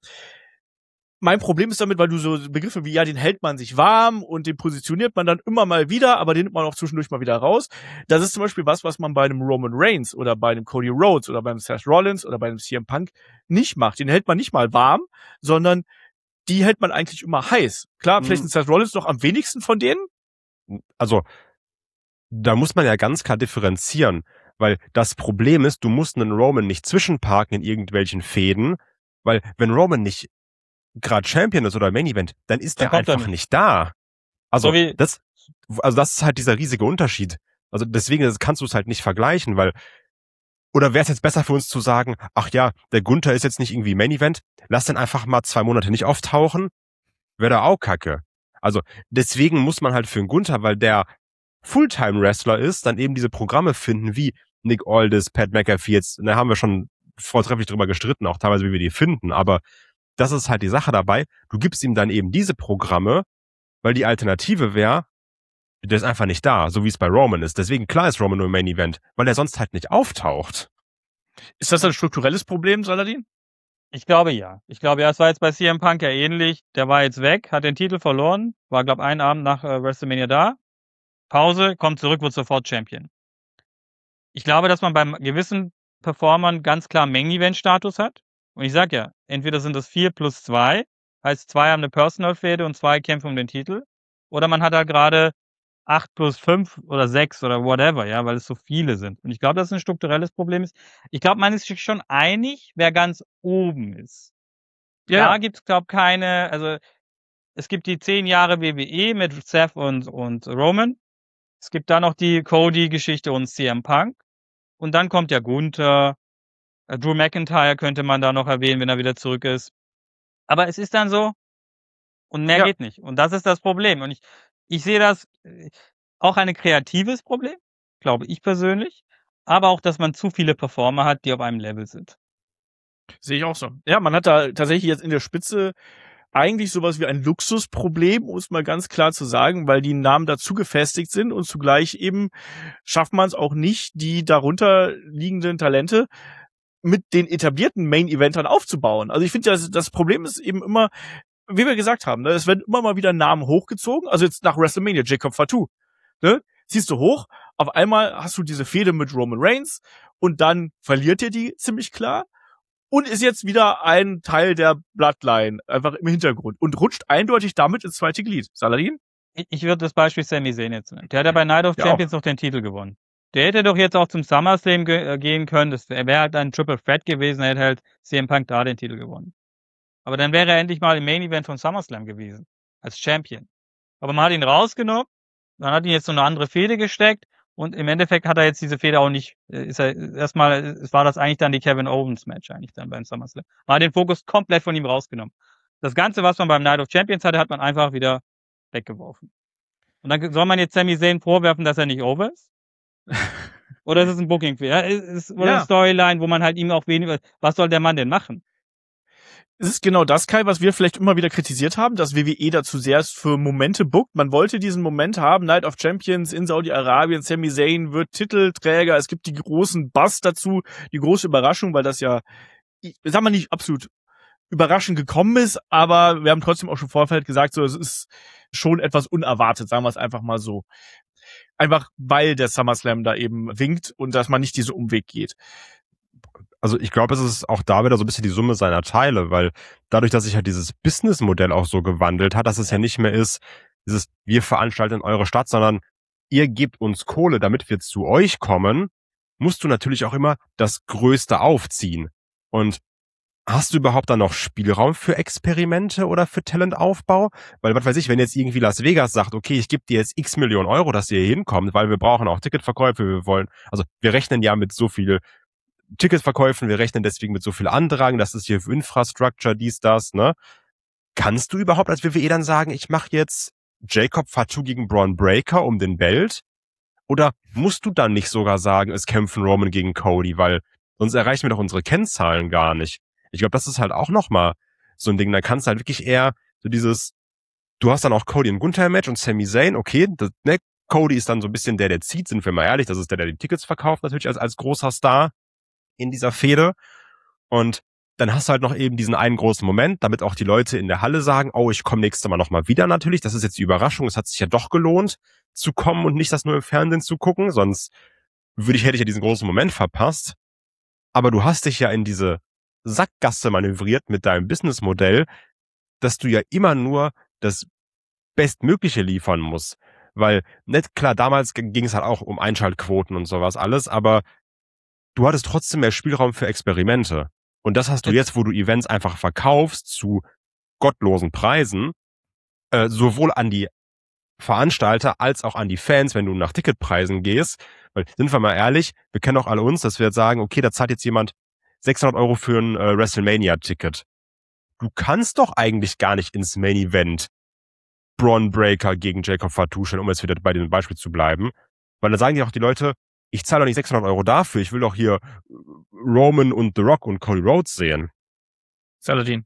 mein Problem ist damit, weil du so Begriffe wie, ja, den hält man sich warm und den positioniert man dann immer mal wieder, aber den nimmt man auch zwischendurch mal wieder raus. Das ist zum Beispiel was, was man bei einem Roman Reigns oder bei einem Cody Rhodes oder beim Seth Rollins oder bei einem C M Punk nicht macht. Den hält man nicht mal warm, sondern die hält man eigentlich immer heiß. Klar, Mhm. vielleicht ist Seth Rollins noch am wenigsten von denen. Also, da muss man ja ganz klar differenzieren, weil das Problem ist, du musst einen Roman nicht zwischenparken in irgendwelchen Fäden, weil wenn Roman nicht gerade Champion ist oder Main Event, dann ist Dann er kommt er einfach nicht. nicht da. Also So wie- das, also das ist halt dieser riesige Unterschied. Also deswegen das kannst du es halt nicht vergleichen, weil oder wäre es jetzt besser für uns zu sagen, ach ja, der Gunther ist jetzt nicht irgendwie Main Event, lass den einfach mal zwei Monate nicht auftauchen, wäre da auch kacke. Also deswegen muss man halt für einen Gunther, weil der Fulltime-Wrestler ist, dann eben diese Programme finden wie Nick Aldis, Pat McAfee, jetzt, da haben wir schon vortrefflich drüber gestritten, auch teilweise, wie wir die finden, aber das ist halt die Sache dabei, du gibst ihm dann eben diese Programme, weil die Alternative wäre, der ist einfach nicht da, so wie es bei Roman ist. Deswegen, klar ist Roman nur im Main Event, weil er sonst halt nicht auftaucht. Ist das ein strukturelles Problem, Saladin? Ich glaube ja. Ich glaube ja, es war jetzt bei C M Punk ja ähnlich. Der war jetzt weg, hat den Titel verloren, war, glaube einen Abend nach äh, WrestleMania da. Pause, kommt zurück, wird sofort Champion. Ich glaube, dass man beim gewissen Performern ganz klar Main-Event-Status hat. Und ich sag ja, entweder sind das vier plus zwei, heißt zwei haben eine Personal-Fehde und zwei kämpfen um den Titel. Oder man hat halt gerade acht plus fünf oder sechs oder whatever, ja, weil es so viele sind. Und ich glaube, dass es ein strukturelles Problem ist. Ich glaube, man ist sich schon einig, wer ganz oben ist. Ja, Da gibt's, glaube keine, also es gibt die zehn Jahre W W E mit Seth und, und Roman. Es gibt da noch die Cody-Geschichte und C M Punk. Und dann kommt ja Gunther. Äh, Drew McIntyre könnte man da noch erwähnen, wenn er wieder zurück ist. Aber es ist dann so, und mehr Ja. geht nicht. Und das ist das Problem. Und ich, ich sehe das äh, auch ein kreatives Problem, glaube ich persönlich. Aber auch, dass man zu viele Performer hat, die auf einem Level sind. Sehe ich auch so. Ja, man hat da tatsächlich jetzt in der Spitze eigentlich sowas wie ein Luxusproblem, um es mal ganz klar zu sagen, weil die Namen dazu gefestigt sind und zugleich eben schafft man es auch nicht, die darunter liegenden Talente mit den etablierten Main-Eventern aufzubauen. Also ich finde, das, das Problem ist eben immer, wie wir gesagt haben, ne, es werden immer mal wieder Namen hochgezogen. Also jetzt nach WrestleMania, Jacob Fatu. Ne? Ziehst du hoch, auf einmal hast du diese Fehde mit Roman Reigns und dann verliert ihr die ziemlich klar und ist jetzt wieder ein Teil der Bloodline, einfach im Hintergrund und rutscht eindeutig damit ins zweite Glied. Saladin? Ich, ich würde das Beispiel Sami Zayn jetzt nennen. Der hat ja bei Night of Ja, Champions noch den Titel gewonnen. Der hätte doch jetzt auch zum SummerSlam ge äh, gehen können. Das wäre wär halt ein Triple Threat gewesen, er hätte halt C M Punk da den Titel gewonnen. Aber dann wäre er endlich mal im Main Event von SummerSlam gewesen. Als Champion. Aber man hat ihn rausgenommen, man hat ihn jetzt so eine andere Fehde gesteckt und im Endeffekt hat er jetzt diese Fehde auch nicht, äh, ist er erstmal, es war das eigentlich dann die Kevin Owens Match eigentlich dann beim SummerSlam. Man hat den Fokus komplett von ihm rausgenommen. Das Ganze, was man beim Night of Champions hatte, hat man einfach wieder weggeworfen. Und dann soll man jetzt Sami Zayn vorwerfen, dass er nicht over ist? Oder ist es ein Booking-Fehler? Ist, ist, oder Ja. eine Storyline, wo man halt ihm auch weniger, was soll der Mann denn machen? Es ist genau das, Kai, was wir vielleicht immer wieder kritisiert haben, dass W W E dazu sehr für Momente bookt. Man wollte diesen Moment haben, Night of Champions in Saudi-Arabien, Sami Zayn wird Titelträger, es gibt die großen Buzz dazu, die große Überraschung, weil das ja, ich sag mal nicht absolut überraschend gekommen ist, aber wir haben trotzdem auch schon im Vorfeld gesagt, so, es ist schon etwas unerwartet, sagen wir es einfach mal so. Einfach weil der SummerSlam da eben winkt und dass man nicht diesen Umweg geht. Also ich glaube, es ist auch da wieder so ein bisschen die Summe seiner Teile, weil dadurch, dass sich halt dieses Businessmodell auch so gewandelt hat, dass es ja nicht mehr ist, dieses wir veranstalten in eure Stadt, sondern ihr gebt uns Kohle, damit wir zu euch kommen, musst du natürlich auch immer das Größte aufziehen. Und hast du überhaupt dann noch Spielraum für Experimente oder für Talentaufbau? Weil, was weiß ich, wenn jetzt irgendwie Las Vegas sagt, okay, ich gebe dir jetzt x Millionen Euro, dass ihr hier hinkommt, weil wir brauchen auch Ticketverkäufe, wir wollen, also wir rechnen ja mit so viel Ticketverkäufen, wir rechnen deswegen mit so viel Andrang, das ist hier für Infrastructure, dies, das, ne? Kannst du überhaupt als W W E dann sagen, ich mache jetzt Jacob Fatu gegen Braun Breaker um den Belt? Oder musst du dann nicht sogar sagen, es kämpfen Roman gegen Cody, weil sonst erreichen wir doch unsere Kennzahlen gar nicht. Ich glaube, das ist halt auch nochmal so ein Ding, da kannst du halt wirklich eher so dieses, du hast dann auch Cody und Gunther im Match und Sami Zayn, okay, das, ne, Cody ist dann so ein bisschen der, der zieht, sind wir mal ehrlich, das ist der, der die Tickets verkauft, natürlich als, als großer Star in dieser Fehde. Und dann hast du halt noch eben diesen einen großen Moment, damit auch die Leute in der Halle sagen, oh, ich komme nächstes Mal nochmal wieder natürlich. Das ist jetzt die Überraschung. Es hat sich ja doch gelohnt, zu kommen und nicht das nur im Fernsehen zu gucken. Sonst würde ich, hätte ich ja diesen großen Moment verpasst. Aber du hast dich ja in diese Sackgasse manövriert mit deinem Businessmodell, dass du ja immer nur das Bestmögliche liefern musst. Weil, nicht klar, damals ging es halt auch um Einschaltquoten und sowas alles, aber du hattest trotzdem mehr Spielraum für Experimente. Und das hast du jetzt, wo du Events einfach verkaufst zu gottlosen Preisen, äh, sowohl an die Veranstalter als auch an die Fans, wenn du nach Ticketpreisen gehst. Weil, sind wir mal ehrlich, wir kennen auch alle uns, dass wir jetzt sagen, okay, da zahlt jetzt jemand sechshundert Euro für ein äh, WrestleMania-Ticket. Du kannst doch eigentlich gar nicht ins Main-Event Braun Breaker gegen Jacob Fatu stellen, um jetzt wieder bei dem Beispiel zu bleiben. Weil dann sagen die auch die Leute, ich zahle doch nicht sechshundert Euro dafür, ich will doch hier Roman und The Rock und Cody Rhodes sehen. Saladin.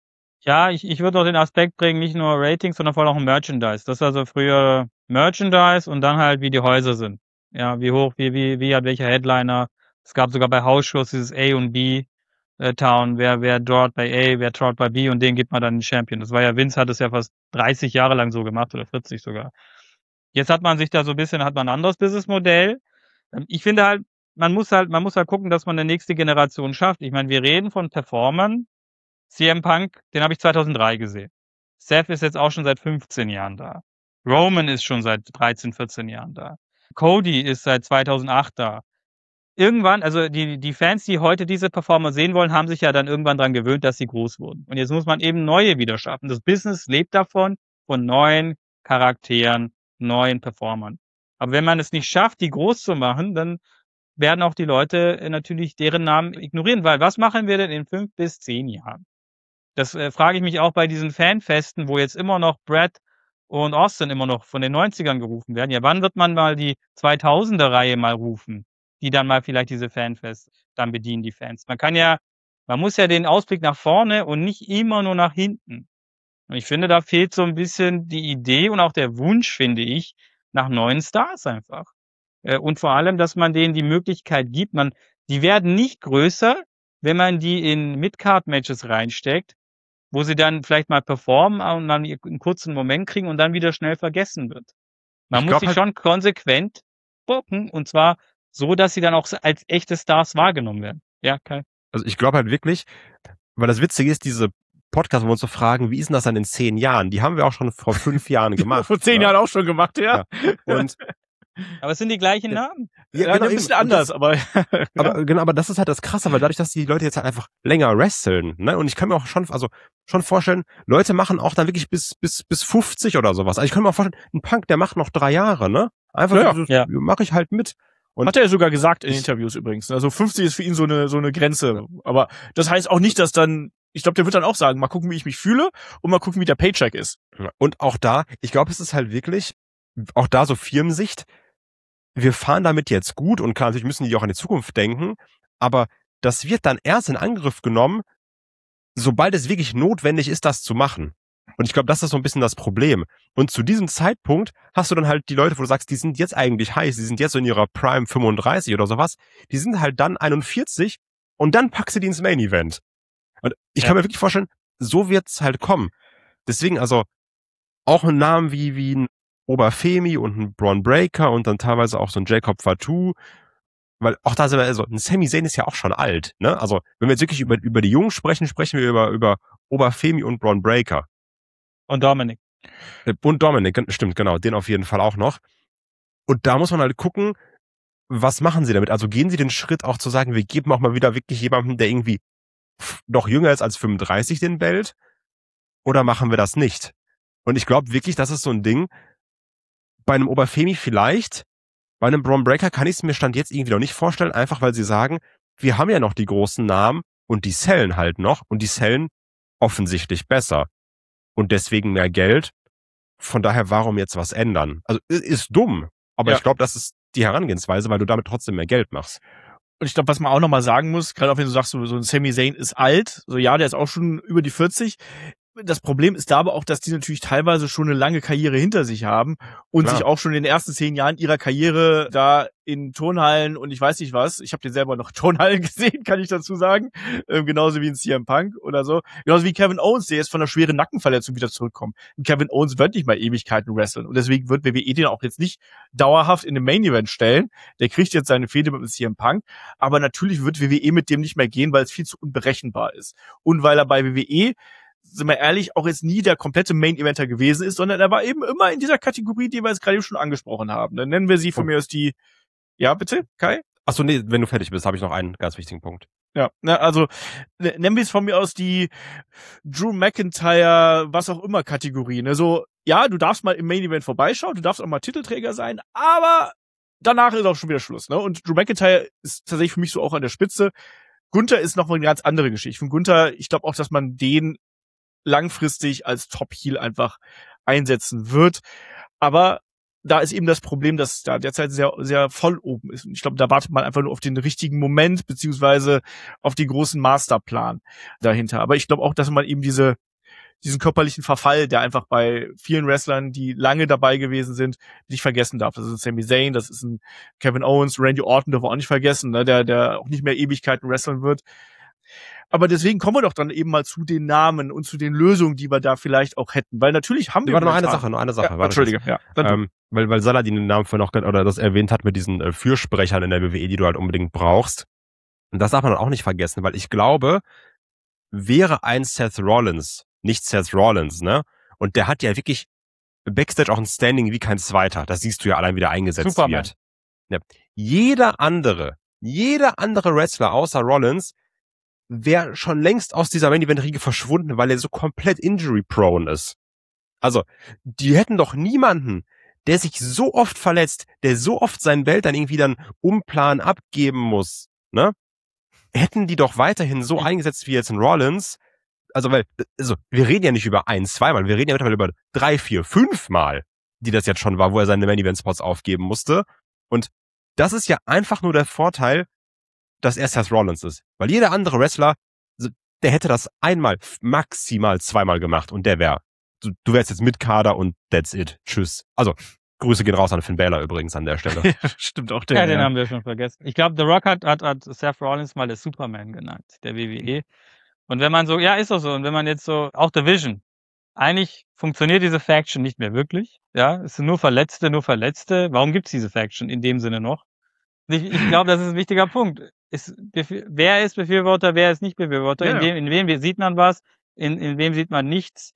Ja, ich, ich würde auch den Aspekt bringen, nicht nur Ratings, sondern vor allem auch Merchandise. Das war also früher Merchandise und dann halt, wie die Häuser sind. Ja, wie hoch, wie, wie, wie hat welcher Headliner. Es gab sogar bei Hausshows dieses A und B. äh, Town, wer, wer dort bei A, wer dort bei B und den gibt man dann den Champion. Das war ja, Vince hat es ja fast dreißig Jahre lang so gemacht oder vierzig sogar. Jetzt hat man sich da so ein bisschen, hat man ein anderes Businessmodell. Ähm, Ich finde halt, man muss halt, man muss halt gucken, dass man eine nächste Generation schafft. Ich meine, wir reden von Performern. C M Punk, den habe ich zweitausenddrei gesehen. Seth ist jetzt auch schon seit fünfzehn Jahren da. Roman ist schon seit dreizehn, vierzehn Jahren da. Cody ist seit zweitausendacht da. Irgendwann, also die, die Fans, die heute diese Performer sehen wollen, haben sich ja dann irgendwann dran gewöhnt, dass sie groß wurden. Und jetzt muss man eben neue wieder schaffen. Das Business lebt davon, von neuen Charakteren, neuen Performern. Aber wenn man es nicht schafft, die groß zu machen, dann werden auch die Leute äh, natürlich deren Namen ignorieren. Weil was machen wir denn in fünf bis zehn Jahren? Das äh, frage ich mich auch bei diesen Fanfesten, wo jetzt immer noch Brad und Austin immer noch von den neunzigern gerufen werden. Ja, wann wird man mal die zweitausender-Reihe mal rufen, die dann mal vielleicht diese Fanfests dann bedienen, die Fans? Man kann ja, man muss ja den Ausblick nach vorne und nicht immer nur nach hinten. Und ich finde, da fehlt so ein bisschen die Idee und auch der Wunsch, finde ich, nach neuen Stars einfach. Äh, und vor allem, dass man denen die Möglichkeit gibt, man, die werden nicht größer, wenn man die in Mid-Card-Matches reinsteckt, wo sie dann vielleicht mal performen und dann einen kurzen Moment kriegen und dann wieder schnell vergessen wird. Man Ich muss glaub sich halt- schon konsequent bucken und zwar so, dass sie dann auch als echte Stars wahrgenommen werden. Ja, Kai. Also ich glaube halt wirklich, weil das Witzige ist, diese Podcasts, wo wir uns so fragen, wie ist denn das dann in zehn Jahren? Die haben wir auch schon vor fünf Jahren gemacht. Vor zehn ne? Jahren auch schon gemacht, ja. Ja. Und Aber es sind die gleichen Namen. Ja, genau, ein bisschen eben. Und anders, das, aber aber genau, aber das ist halt das Krasse, weil dadurch, dass die Leute jetzt halt einfach länger wresteln, ne? Und ich kann mir auch schon, also schon vorstellen, Leute machen auch dann wirklich bis bis bis fünfzig oder sowas. Also ich kann mir auch vorstellen, ein Punk, der macht noch drei Jahre, ne? Einfach Ja, so, ja. mache ich halt mit. Und hat er sogar gesagt in Interviews übrigens. Also fünfzig ist für ihn so eine so eine Grenze. Aber das heißt auch nicht, dass dann, ich glaube, der wird dann auch sagen, mal gucken, wie ich mich fühle und mal gucken, wie der Paycheck ist. Und auch da, ich glaube, es ist halt wirklich, auch da so Firmensicht, wir fahren damit jetzt gut und klar, natürlich müssen die auch an die Zukunft denken, aber das wird dann erst in Angriff genommen, sobald es wirklich notwendig ist, das zu machen. Und ich glaube, das ist so ein bisschen das Problem. Und zu diesem Zeitpunkt hast du dann halt die Leute, wo du sagst, die sind jetzt eigentlich heiß, die sind jetzt so in ihrer Prime fünfunddreißig oder sowas, die sind halt dann einundvierzig und dann packst du die ins Main Event. Und ich Ja. kann mir wirklich vorstellen, so wird's halt kommen. Deswegen also auch ein Namen wie, wie ein Oberfemi und ein Braun Breaker und dann teilweise auch so ein Jacob Fatu, weil auch da sind wir, also ein Sami Zayn ist ja auch schon alt, ne? Also wenn wir jetzt wirklich über, über die Jungen sprechen, sprechen wir über, über Oberfemi und Braun Breaker. Und Dominic. Und Dominic, stimmt, genau, den auf jeden Fall auch noch. Und da muss man halt gucken, was machen sie damit? Also gehen sie den Schritt auch zu sagen, wir geben auch mal wieder wirklich jemandem, der irgendwie noch jünger ist als fünfunddreißig, den Belt? Oder machen wir das nicht? Und ich glaube wirklich, das ist so ein Ding, bei einem Oberfemi vielleicht, bei einem Braun Breaker kann ich es mir Stand jetzt irgendwie noch nicht vorstellen, einfach weil sie sagen, wir haben ja noch die großen Namen und die sellen halt noch und die sellen offensichtlich besser. Und deswegen mehr Geld. Von daher, warum jetzt was ändern? Also ist dumm, aber Ja. ich glaube, das ist die Herangehensweise, weil du damit trotzdem mehr Geld machst. Und ich glaube, was man auch nochmal sagen muss, gerade auch wenn du sagst, so, so ein Sami Zayn ist alt, so ja, der ist auch schon über die vierzig. Das Problem ist da aber auch, dass die natürlich teilweise schon eine lange Karriere hinter sich haben und Klar. sich auch schon in den ersten zehn Jahren ihrer Karriere da in Turnhallen und ich weiß nicht was, ich habe den selber noch in Turnhallen gesehen, kann ich dazu sagen, ähm, genauso wie ein C M Punk oder so, genauso wie Kevin Owens, der jetzt von einer schweren Nackenverletzung wieder zurückkommt. Und Kevin Owens wird nicht mal Ewigkeiten wresteln und deswegen wird W W E den auch jetzt nicht dauerhaft in den Main Event stellen. Der kriegt jetzt seine Fehde mit dem C M Punk, aber natürlich wird W W E mit dem nicht mehr gehen, weil es viel zu unberechenbar ist und weil er bei W W E, sind wir ehrlich, auch jetzt nie der komplette Main-Eventer gewesen ist, sondern er war eben immer in dieser Kategorie, die wir jetzt gerade eben schon angesprochen haben. Dann nennen wir sie von Oh. mir aus die, ja bitte, Kai? Achso, nee, wenn du fertig bist, habe ich noch einen ganz wichtigen Punkt. Ja, na, also ne, nennen wir es von mir aus die Drew McIntyre, was auch immer Kategorie. Ne? So, ja, du darfst mal im Main-Event vorbeischauen, du darfst auch mal Titelträger sein, aber danach ist auch schon wieder Schluss. Ne? Und Drew McIntyre ist tatsächlich für mich so auch an der Spitze. Gunther ist noch mal eine ganz andere Geschichte. Von Gunther, ich glaube auch, dass man den langfristig als Top-Heel einfach einsetzen wird. Aber da ist eben das Problem, dass da derzeit sehr sehr voll oben ist. Und ich glaube, da wartet man einfach nur auf den richtigen Moment, beziehungsweise auf den großen Masterplan dahinter. Aber ich glaube auch, dass man eben diese diesen körperlichen Verfall, der einfach bei vielen Wrestlern, die lange dabei gewesen sind, nicht vergessen darf. Das ist ein Sami Zayn, das ist ein Kevin Owens, Randy Orton dürfen wir auch nicht vergessen, ne, der der auch nicht mehr Ewigkeiten wresteln wird. Aber deswegen kommen wir doch dann eben mal zu den Namen und zu den Lösungen, die wir da vielleicht auch hätten. Weil natürlich haben wir... Warte, noch eine Sache, noch eine Sache. Ja, Warte, Entschuldige, ja. Ähm, weil, weil Saladin den Namen vorhin noch, oder das erwähnt hat mit diesen äh, Fürsprechern in der W W E, die du halt unbedingt brauchst. Und das darf man auch nicht vergessen, weil ich glaube, wäre ein Seth Rollins, nicht Seth Rollins, ne? Und der hat ja wirklich Backstage auch ein Standing wie kein zweiter. Das siehst du ja allein, wie der eingesetzt Superman. wird. Ja. Jeder andere, jeder andere Wrestler außer Rollins wäre schon längst aus dieser Main-Event-Riege verschwunden, weil er so komplett injury-prone ist. Also, die hätten doch niemanden, der sich so oft verletzt, der so oft sein Belt dann irgendwie dann umplanen, abgeben muss, ne? Hätten die doch weiterhin so eingesetzt wie jetzt ein Rollins. Also, weil, also, wir reden ja nicht über ein, zweimal, wir reden ja mittlerweile über drei, vier, fünf Mal, die das jetzt schon war, wo er seine Main-Event-Spots aufgeben musste. Und das ist ja einfach nur der Vorteil, dass er Seth Rollins ist. Weil jeder andere Wrestler, der hätte das einmal, maximal zweimal gemacht und der wäre, du, du wärst jetzt mit Kader und that's it. Tschüss. Also, Grüße gehen raus an Finn Balor übrigens an der Stelle. Stimmt auch der. Ja, den haben wir schon vergessen. Ich glaube, The Rock hat, hat, hat Seth Rollins mal der Superman genannt, der W W E. Und wenn man so, ja, ist doch so. Und wenn man jetzt so, auch The Vision. Eigentlich funktioniert diese Faction nicht mehr wirklich. Ja, es sind nur Verletzte, nur Verletzte. Warum gibt's diese Faction in dem Sinne noch? Ich, ich glaube, das ist ein wichtiger Punkt. Ist, wer ist Befürworter, wer ist nicht Befürworter? Ja. In, wem, in wem sieht man was? In, in wem sieht man nichts?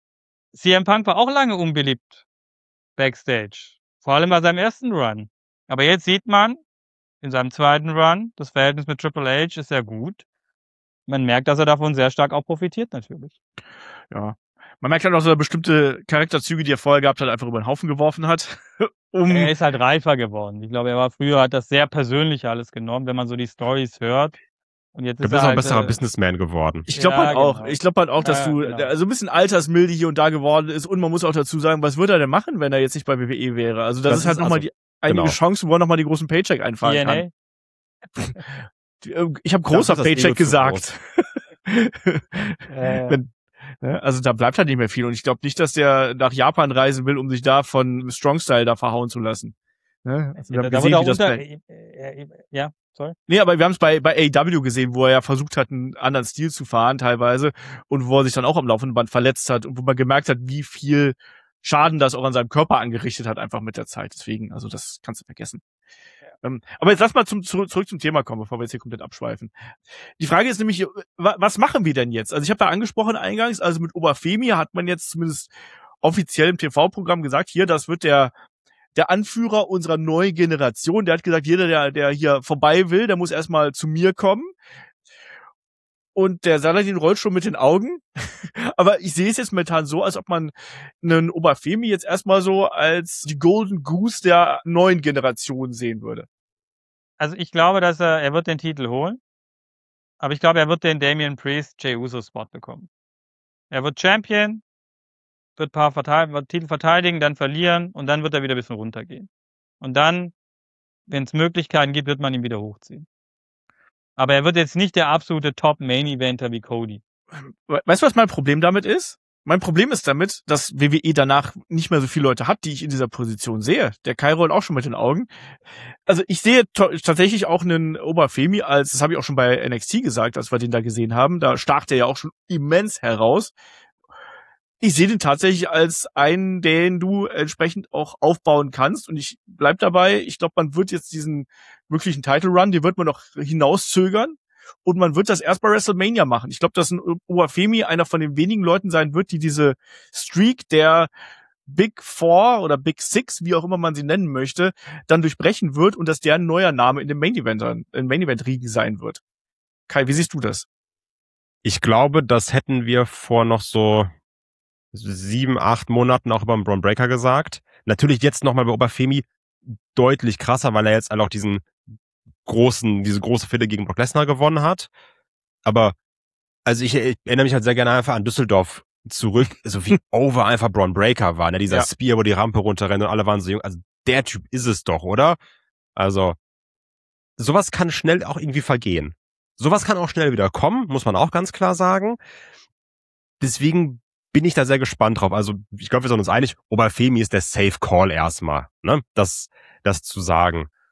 C M Punk war auch lange unbeliebt Backstage. Vor allem bei seinem ersten Run. Aber jetzt sieht man, in seinem zweiten Run, das Verhältnis mit Triple H ist sehr gut. Man merkt, dass er davon sehr stark auch profitiert, natürlich. Ja. Man merkt halt auch so bestimmte Charakterzüge, die er vorher gehabt hat, einfach über den Haufen geworfen hat. um Er ist halt reifer geworden. Ich glaube, er war früher, hat das sehr persönlich alles genommen, wenn man so die Stories hört. Und jetzt Du ist bist er auch ein halt, besserer äh, Businessman geworden. Ich glaube Ja, halt auch, genau. ich glaube halt auch, dass Ja, du genau. also ein bisschen altersmilde hier und da geworden ist und man muss auch dazu sagen, was würde er denn machen, wenn er jetzt nicht bei W W E wäre? Also das, Das ist halt ist nochmal also- die einige genau. Chance, wo er nochmal die großen Paycheck einfahren D N A. kann. Ich habe großer Dafür ist das Paycheck Ego zu gesagt. Äh, Wenn, ne, also da bleibt halt nicht mehr viel und ich glaube nicht, dass der nach Japan reisen will, um sich da von Strong Style da verhauen zu lassen. Ne? Also wir da, haben da gesehen, wurde auch wie das unter, bei, äh, äh, ja, sorry. nee, aber wir haben es bei, bei A E W gesehen, wo er ja versucht hat, einen anderen Stil zu fahren teilweise und wo er sich dann auch am laufenden Band verletzt hat und wo man gemerkt hat, wie viel Schaden das auch an seinem Körper angerichtet hat, einfach mit der Zeit. Deswegen, also das kannst du vergessen. Ja. Ähm, aber jetzt lass mal zum, zurück, zurück zum Thema kommen, bevor wir jetzt hier komplett abschweifen. Die Frage ist nämlich, wa- was machen wir denn jetzt? Also ich habe da angesprochen eingangs, also mit Oberfemi hat man jetzt zumindest offiziell im T V-Programm gesagt, hier, das wird der der Anführer unserer neuen Generation. Der hat gesagt, jeder, der der hier vorbei will, der muss erstmal zu mir kommen. Und der Saladin rollt schon mit den Augen. Aber ich sehe es jetzt momentan so, als ob man einen Oberfemi jetzt erstmal so als die Golden Goose der neuen Generation sehen würde. Also ich glaube, dass er, er wird den Titel holen. Aber ich glaube, er wird den Damian Priest Jey Uso Spot bekommen. Er wird Champion, wird ein paar Verteid- wird Titel verteidigen, dann verlieren und dann wird er wieder ein bisschen runtergehen. Und dann, wenn es Möglichkeiten gibt, wird man ihn wieder hochziehen. Aber er wird jetzt nicht der absolute Top-Main-Eventer wie Cody. We- Weißt du, was mein Problem damit ist? Mein Problem ist damit, dass W W E danach nicht mehr so viele Leute hat, die ich in dieser Position sehe. Der Kai rollt auch schon mit den Augen. Also ich sehe to- tatsächlich auch einen Oberfemi als, das habe ich auch schon bei N X T gesagt, als wir den da gesehen haben, da stach der ja auch schon immens heraus. Ich sehe den tatsächlich als einen, den du entsprechend auch aufbauen kannst. Und ich bleib dabei, ich glaube, man wird jetzt diesen wirklichen Title Run, den wird man noch hinauszögern. Und man wird das erst bei WrestleMania machen. Ich glaube, dass ein Oberfemi einer von den wenigen Leuten sein wird, die diese Streak der Big Four oder Big Six, wie auch immer man sie nennen möchte, dann durchbrechen wird und dass der ein neuer Name in dem Main Event, in Main Event Riegen sein wird. Kai, wie siehst du das? Ich glaube, das hätten wir vor noch so sieben, acht Monaten auch über den Braun Breaker gesagt. Natürlich jetzt nochmal bei Oberfemi deutlich krasser, weil er jetzt auch diesen großen, diese große Fehde gegen Brock Lesnar gewonnen hat. Aber, also ich, ich erinnere mich halt sehr gerne einfach an Düsseldorf zurück, so wie over einfach Braun Breaker war, ne? Dieser Ja. Spear, wo die Rampe runterrennt und alle waren so jung. Also der Typ ist es doch, oder? Also, sowas kann schnell auch irgendwie vergehen. Sowas kann auch schnell wieder kommen, muss man auch ganz klar sagen. Deswegen bin ich da sehr gespannt drauf. Also, ich glaube, wir sind uns einig, Oberfemi ist der Safe Call erstmal, ne? Das, das zu sagen.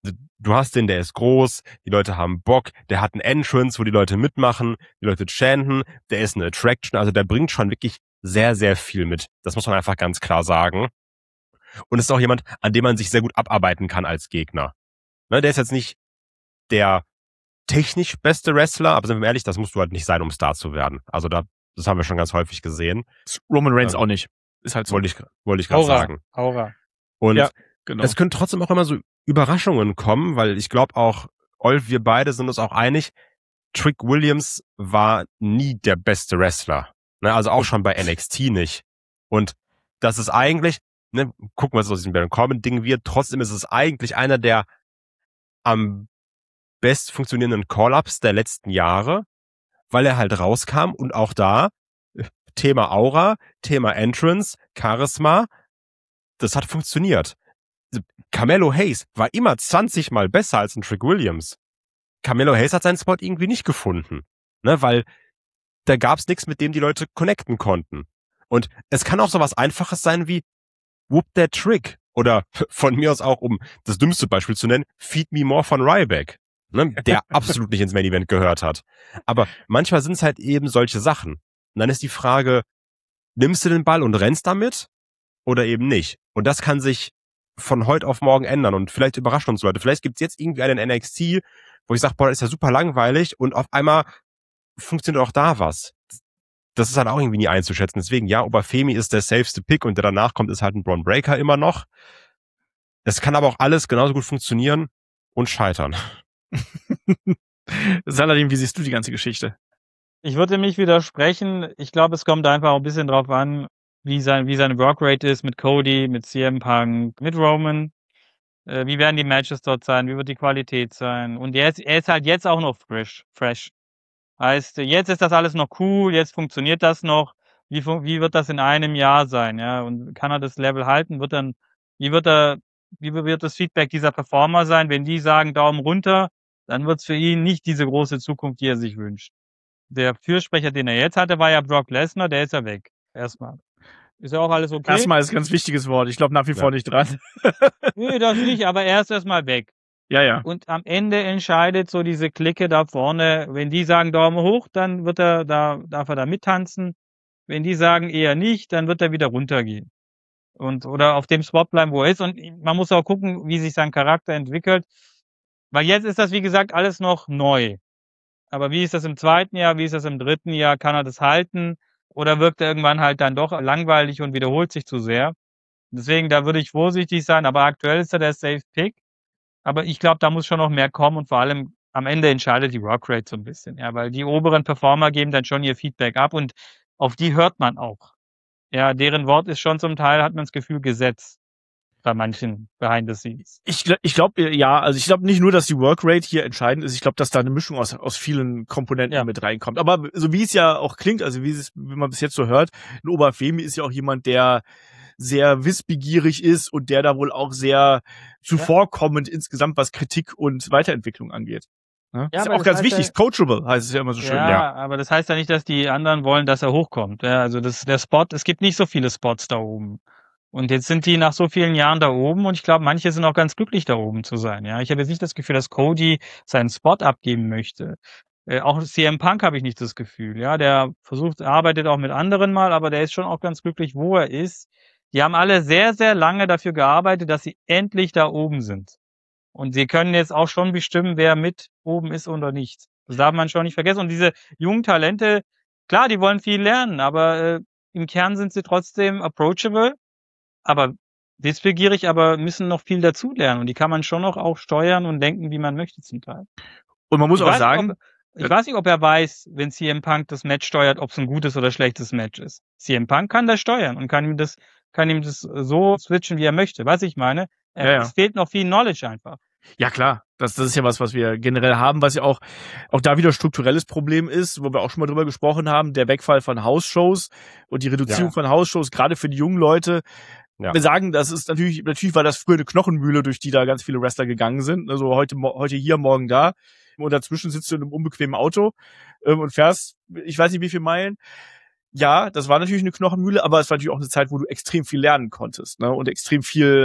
Du hast den, der ist groß, die Leute haben Bock, der hat einen Entrance, wo die Leute mitmachen, die Leute chanten, der ist eine Attraction, also der bringt schon wirklich sehr, sehr viel mit. Das muss man einfach ganz klar sagen. Und ist auch jemand, an dem man sich sehr gut abarbeiten kann als Gegner. Ne, der ist jetzt nicht der technisch beste Wrestler, aber sind wir ehrlich, das musst du halt nicht sein, um Star zu werden. Also da, das haben wir schon ganz häufig gesehen. Roman Reigns ähm, auch nicht. Ist halt so. Wollte ich, wollte ich gerade sagen. Aura. Und Ja, genau. es können trotzdem auch immer so Überraschungen kommen, weil ich glaube auch, Olf, wir beide sind uns auch einig, Trick Williams war nie der beste Wrestler. Ne, also auch schon bei N X T nicht. Und das ist eigentlich, ne, gucken, was aus diesem Baron Corbin-Ding wird, trotzdem ist es eigentlich einer der am best funktionierenden Call-Ups der letzten Jahre, weil er halt rauskam und auch da Thema Aura, Thema Entrance, Charisma, das hat funktioniert. Carmelo Hayes war immer zwanzig Mal besser als ein Trick Williams. Carmelo Hayes hat seinen Spot irgendwie nicht gefunden, ne, weil da gab's nichts, mit dem die Leute connecten konnten. Und es kann auch so was Einfaches sein wie Whoop That Trick oder von mir aus auch, um das dümmste Beispiel zu nennen, Feed Me More von Ryback, ne, der absolut nicht ins Main Event gehört hat. Aber manchmal sind es halt eben solche Sachen. Und dann ist die Frage, nimmst du den Ball und rennst damit oder eben nicht? Und das kann sich von heute auf morgen ändern und vielleicht überraschen uns Leute. Vielleicht gibt's jetzt irgendwie einen N X T, wo ich sage, boah, das ist ja super langweilig und auf einmal funktioniert auch da was. Das ist halt auch irgendwie nie einzuschätzen. Deswegen, ja, Obafemi ist der safeste Pick und der danach kommt, ist halt ein Braun Breaker immer noch. Es kann aber auch alles genauso gut funktionieren und scheitern. Saladin, wie siehst du die ganze Geschichte? Ich würde mich widersprechen. Ich glaube, es kommt einfach auch ein bisschen drauf an, wie sein, wie seine Workrate ist mit Cody, mit C M Punk, mit Roman. Äh, wie werden die Matches dort sein? Wie wird die Qualität sein? Und er ist, er ist halt jetzt auch noch frisch, fresh. Heißt, jetzt ist das alles noch cool, jetzt funktioniert das noch. Wie, wie wird das in einem Jahr sein? Ja, und kann er das Level halten? Wird dann, wie wird er, wie wird das Feedback dieser Performer sein? Wenn die sagen Daumen runter, dann wird es für ihn nicht diese große Zukunft, die er sich wünscht. Der Fürsprecher, den er jetzt hatte, war ja Brock Lesnar, der ist ja weg. Erstmal. Ist ja auch alles okay? Erstmal ist ein ganz wichtiges Wort. Ich glaube nach wie Ja. vor nicht dran. Nee, das nicht, aber er ist erstmal weg. Ja, ja. Und am Ende entscheidet so diese Clique da vorne, wenn die sagen Daumen hoch, dann wird er da, darf er da mittanzen. Wenn die sagen eher nicht, dann wird er wieder runtergehen. Und, oder auf dem Spot bleiben, wo er ist. Und man muss auch gucken, wie sich sein Charakter entwickelt. Weil jetzt ist das, wie gesagt, alles noch neu. Aber wie ist das im zweiten Jahr? Wie ist das im dritten Jahr? Kann er das halten? Oder wirkt er irgendwann halt dann doch langweilig und wiederholt sich zu sehr? Deswegen, da würde ich vorsichtig sein. Aber aktuell ist er der Safe Pick. Aber ich glaube, da muss schon noch mehr kommen und vor allem am Ende entscheidet die Workrate so ein bisschen. Ja, weil die oberen Performer geben dann schon ihr Feedback ab und auf die hört man auch. Ja, deren Wort ist schon zum Teil, hat man das Gefühl, Gesetz. Bei manchen Behind the Scenes. Ich, gl- ich glaube, ja, also ich glaube nicht nur, dass die Workrate hier entscheidend ist, ich glaube, dass da eine Mischung aus, aus vielen Komponenten Ja. mit reinkommt. Aber so wie es ja auch klingt, also wie es, wie man bis jetzt so hört, ein Obafemi ist ja auch jemand, der sehr wissbegierig ist und der da wohl auch sehr zuvorkommend insgesamt, was Kritik und Weiterentwicklung angeht. Ne? Ja, ist ja aber auch das ganz heißt wichtig, ja- coachable heißt es ja immer so schön. Ja, Ja. aber das heißt ja nicht, dass die anderen wollen, dass er hochkommt. Ja, also das, der Spot, es gibt nicht so viele Spots da oben. Und jetzt sind die nach so vielen Jahren da oben und ich glaube, manche sind auch ganz glücklich, da oben zu sein. Ja, ich habe jetzt nicht das Gefühl, dass Cody seinen Spot abgeben möchte. Äh, auch C M Punk habe ich nicht das Gefühl. Ja, der versucht, arbeitet auch mit anderen mal, aber der ist schon auch ganz glücklich, wo er ist. Die haben alle sehr, sehr lange dafür gearbeitet, dass sie endlich da oben sind. Und sie können jetzt auch schon bestimmen, wer mit oben ist oder nicht. Das darf man schon nicht vergessen. Und diese jungen Talente, klar, die wollen viel lernen, aber äh, im Kern sind sie trotzdem approachable, aber wissbegierig, aber müssen noch viel dazulernen. Und die kann man schon noch auch steuern und denken, wie man möchte zum Teil. Und man muss Ich auch weiß nicht, sagen, ob, ich weiß nicht, ob er weiß, wenn C M Punk das Match steuert, ob es ein gutes oder schlechtes Match ist. C M Punk kann das steuern und kann ihm das, kann ihm das so switchen, wie er möchte. Was ich meine? Äh, Ja, ja. Es fehlt noch viel Knowledge einfach. ja klar, das, das ist ja was, was wir generell haben, was ja auch, auch da wieder strukturelles Problem ist, wo wir auch schon mal drüber gesprochen haben, der Wegfall von House-Shows und die Reduzierung Ja. von House-Shows, gerade für die jungen Leute. Ja. Wir sagen, das ist natürlich, natürlich war das früher eine Knochenmühle, durch die da ganz viele Wrestler gegangen sind. Also heute, mo- heute hier, morgen da. Und dazwischen sitzt du in einem unbequemen Auto ähm, und fährst, ich weiß nicht wie viele Meilen. Ja, das war natürlich eine Knochenmühle, aber es war natürlich auch eine Zeit, wo du extrem viel lernen konntest, ne? Und extrem viel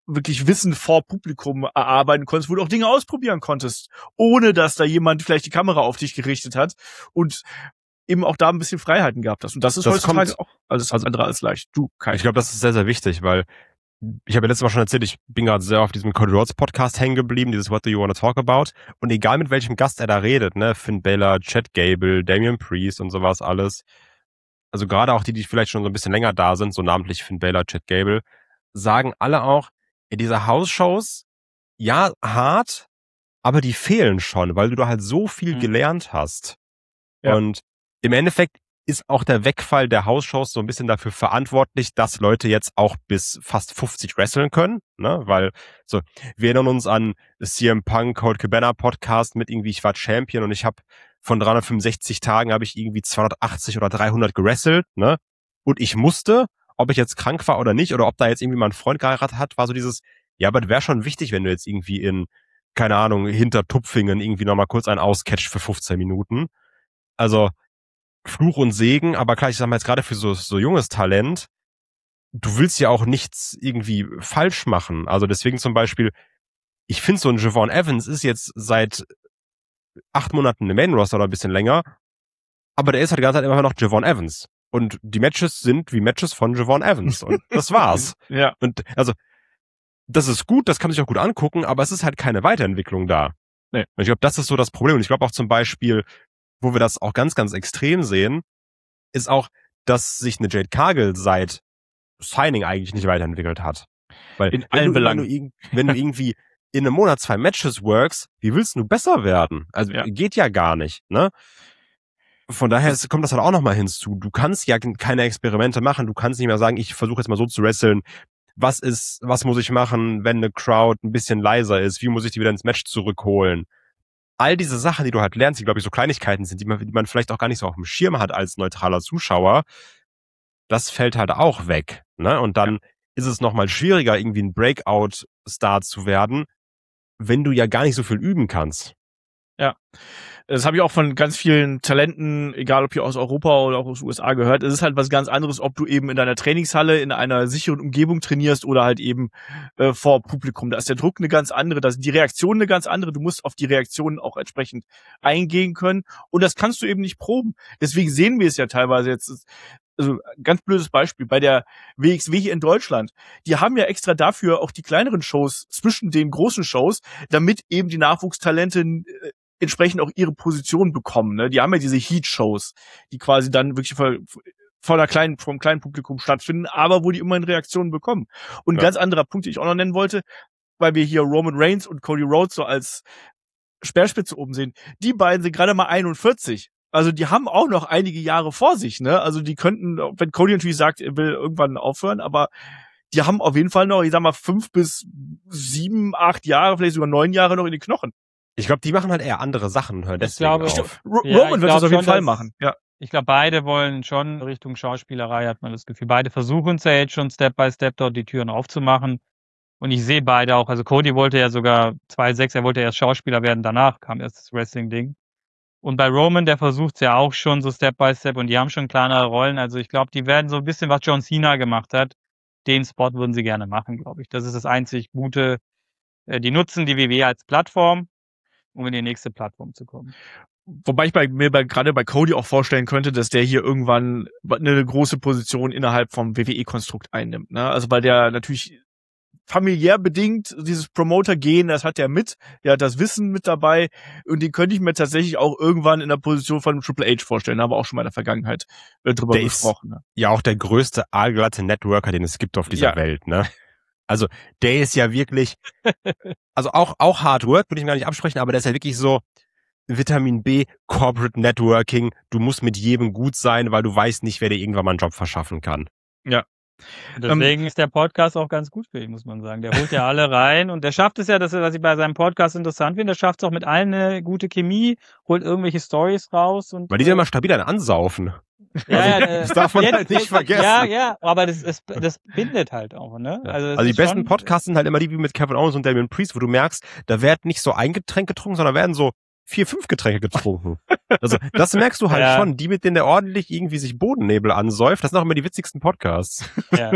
wirklich Wissen vor Publikum erarbeiten konntest, wo du auch Dinge ausprobieren konntest, ohne dass da jemand vielleicht die Kamera auf dich gerichtet hat und eben auch da ein bisschen Freiheiten gehabt hast. Und das ist Das heutzutage kommt- auch alles andere als leicht. Du, Kai. Ich glaube, das ist sehr, sehr wichtig, weil ich habe ja letztes Mal schon erzählt, ich bin gerade sehr auf diesem Cody Rhodes Podcast hängen geblieben, dieses What Do You Wanna Talk About? Und egal mit welchem Gast er da redet, ne, Finn Balor, Chad Gable, Damian Priest und sowas alles, also gerade auch die, die vielleicht schon so ein bisschen länger da sind, so namentlich Finn Balor, Chad Gable, sagen alle auch, ja, diese House-Shows, ja, hart, aber die fehlen schon, weil du da halt so viel Mhm. gelernt hast. Ja. Und im Endeffekt ist auch der Wegfall der House-Shows so ein bisschen dafür verantwortlich, dass Leute jetzt auch bis fast fünfzig wresteln können, ne, weil, so, wir erinnern uns an C M Punk, Colt Cabana Podcast mit irgendwie, ich war Champion und ich habe von dreihundertfünfundsechzig Tagen habe ich irgendwie zweihundertachtzig oder dreihundert gewrestelt, ne, und ich musste, ob ich jetzt krank war oder nicht, oder ob da jetzt irgendwie mal ein Freund geheiratet hat, war so dieses, ja, aber das wäre schon wichtig, wenn du jetzt irgendwie in, keine Ahnung, hinter Tupfingen irgendwie nochmal kurz einen auscatcht für fünfzehn Minuten. Also, Fluch und Segen, aber klar, ich sag mal jetzt gerade für so, so junges Talent, du willst ja auch nichts irgendwie falsch machen. Also deswegen zum Beispiel, ich finde so ein Javon Evans ist jetzt seit acht Monaten im Main Roster oder ein bisschen länger, aber der ist halt die ganze Zeit immer noch Javon Evans. Und die Matches sind wie Matches von Javon Evans. Und das war's. Ja. Und also, das ist gut, das kann man sich auch gut angucken, aber es ist halt keine Weiterentwicklung da. Nee. Und ich glaube, das ist so das Problem. Und ich glaube auch zum Beispiel, wo wir das auch ganz, ganz extrem sehen, ist auch, dass sich eine Jade Cargill seit Signing eigentlich nicht weiterentwickelt hat. Weil In wenn allen du, Belangen. Wenn du, irg- wenn du irgendwie in einem Monat zwei Matches works, wie willst du besser werden? Also Ja. geht ja gar nicht, ne? Von daher ist, kommt das halt auch nochmal hinzu. Du kannst ja keine Experimente machen. Du kannst nicht mehr sagen, ich versuche jetzt mal so zu wresteln. Was ist, was muss ich machen, wenn eine Crowd ein bisschen leiser ist? Wie muss ich die wieder ins Match zurückholen? All diese Sachen, die du halt lernst, die, glaube ich, so Kleinigkeiten sind, die man, die man vielleicht auch gar nicht so auf dem Schirm hat als neutraler Zuschauer, das fällt halt auch weg, ne? Und dann ist es nochmal schwieriger, irgendwie ein Breakout-Star zu werden, wenn du ja gar nicht so viel üben kannst. Das habe ich auch von ganz vielen Talenten, egal ob hier aus Europa oder auch aus den U S A gehört. Es ist halt was ganz anderes, ob du eben in deiner Trainingshalle in einer sicheren Umgebung trainierst oder halt eben äh, vor Publikum. Da ist der Druck eine ganz andere, da sind die Reaktionen eine ganz andere. Du musst auf die Reaktionen auch entsprechend eingehen können und das kannst du eben nicht proben. Deswegen sehen wir es ja teilweise jetzt. Also ganz blödes Beispiel, bei der W X W hier in Deutschland, die haben ja extra dafür auch die kleineren Shows zwischen den großen Shows, damit eben die Nachwuchstalente äh, entsprechend auch ihre Position bekommen. Ne? Die haben ja diese Heat-Shows, die quasi dann wirklich vor, vor einer kleinen, vom kleinen Publikum stattfinden, aber wo die immerhin Reaktionen bekommen. Und ein Ja. ganz anderer Punkt, den ich auch noch nennen wollte, weil wir hier Roman Reigns und Cody Rhodes so als Speerspitze oben sehen, die beiden sind gerade mal einundvierzig. Also die haben auch noch einige Jahre vor sich, ne? Also die könnten, wenn Cody natürlich sagt, er will irgendwann aufhören, aber die haben auf jeden Fall noch, ich sag mal, fünf bis sieben, acht Jahre, vielleicht sogar neun Jahre noch in den Knochen. Ich glaube, die machen halt eher andere Sachen und hören Ich deswegen glaube- auf. Ro- Ja, Roman ich wird das glaub auf jeden schon, Fall dass- machen, ja. Ich glaube, beide wollen schon Richtung Schauspielerei, hat man das Gefühl. Beide versuchen es ja jetzt schon Step by Step dort die Türen aufzumachen. Und ich sehe beide auch. Also Cody wollte ja sogar zwei Komma sechs, er wollte erst Schauspieler werden, danach kam erst das Wrestling-Ding. Und bei Roman, der versucht es ja auch schon so Step by Step und die haben schon kleinere Rollen. Also ich glaube, die werden so ein bisschen, was John Cena gemacht hat. Den Spot würden sie gerne machen, glaube ich. Das ist das einzig Gute. Äh, Die nutzen die W W E als Plattform, um in die nächste Plattform zu kommen. Wobei ich bei, mir bei, gerade bei Cody auch vorstellen könnte, dass der hier irgendwann eine große Position innerhalb vom W W E-Konstrukt einnimmt. Ne? Also weil der natürlich familiär bedingt dieses Promoter-Gehen, das hat er mit, der hat das Wissen mit dabei und den könnte ich mir tatsächlich auch irgendwann in der Position von Triple H vorstellen. Da haben wir auch schon mal in der Vergangenheit äh, drüber Der ist- gesprochen. Ne? Ja, auch der größte aalglatte Networker, den es gibt auf dieser Ja. Welt, ne? Also, der ist ja wirklich, also auch, auch Hard Work, würde ich mir gar nicht absprechen, aber der ist ja wirklich so Vitamin B, Corporate Networking. Du musst mit jedem gut sein, weil du weißt nicht, wer dir irgendwann mal einen Job verschaffen kann. Und deswegen ist der Podcast auch ganz gut für ihn, muss man sagen. Der holt ja alle rein und der schafft es ja, das ist, was ich bei seinem Podcast interessant finde, der schafft es auch mit allen eine gute Chemie, holt irgendwelche Stories raus und. Weil die sind immer stabil an Ansaufen. ja, ja, äh, Das darf man jetzt- halt nicht jetzt- vergessen. Ja, ja, aber das, das, das bindet halt auch, ne? Ja. Also, es Also die ist besten schon- Podcasts sind halt immer die wie mit Kevin Owens und Damian Priest, wo du merkst, da wird nicht so ein Getränk getrunken, sondern werden so vier, fünf Getränke getrunken. Also das merkst du halt Ja. schon. Die, mit denen der ordentlich irgendwie sich Bodennebel ansäuft, das sind auch immer die witzigsten Podcasts. Ja.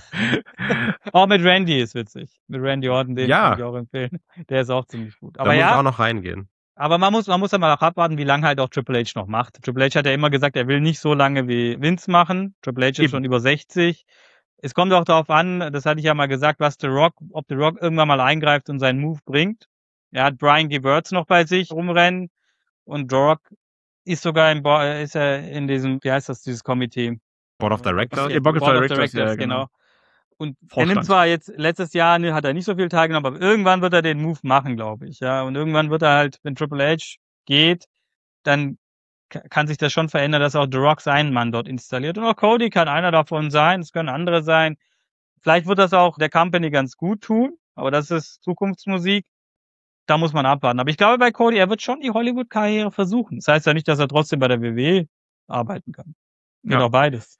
Auch mit Randy ist witzig. Mit Randy Orton, den Ja. kann ich auch empfehlen. Der ist auch ziemlich gut. Da Aber muss ich ja, auch noch reingehen. aber man muss, man muss ja mal auch abwarten, wie lange halt auch Triple H noch macht. Triple H hat ja immer gesagt, er will nicht so lange wie Vince machen. Triple H ist Eben. schon über sechzig. Es kommt auch darauf an, das hatte ich ja mal gesagt, was The Rock, ob The Rock irgendwann mal eingreift und seinen Move bringt. Er hat Brian Gewirtz noch bei sich rumrennen und The Rock ist sogar im, Bo- äh, ist er in diesem, wie heißt das, dieses Komitee? Board of Directors. Ja, Board of Directors, ja, genau. genau. Und er Vorstand. nimmt zwar jetzt, letztes Jahr ne, hat er nicht so viel teilgenommen, aber irgendwann wird er den Move machen, glaube ich, ja. Und irgendwann wird er halt, wenn Triple H geht, dann ka- kann sich das schon verändern, dass auch The Rock seinen Mann dort installiert. Und auch Cody kann einer davon sein, es können andere sein. Vielleicht wird das auch der Company ganz gut tun, aber das ist Zukunftsmusik. Da muss man abwarten. Aber ich glaube bei Cody, er wird schon die Hollywood-Karriere versuchen. Das heißt ja nicht, dass er trotzdem bei der W W E arbeiten kann. Geht Ja. auch beides.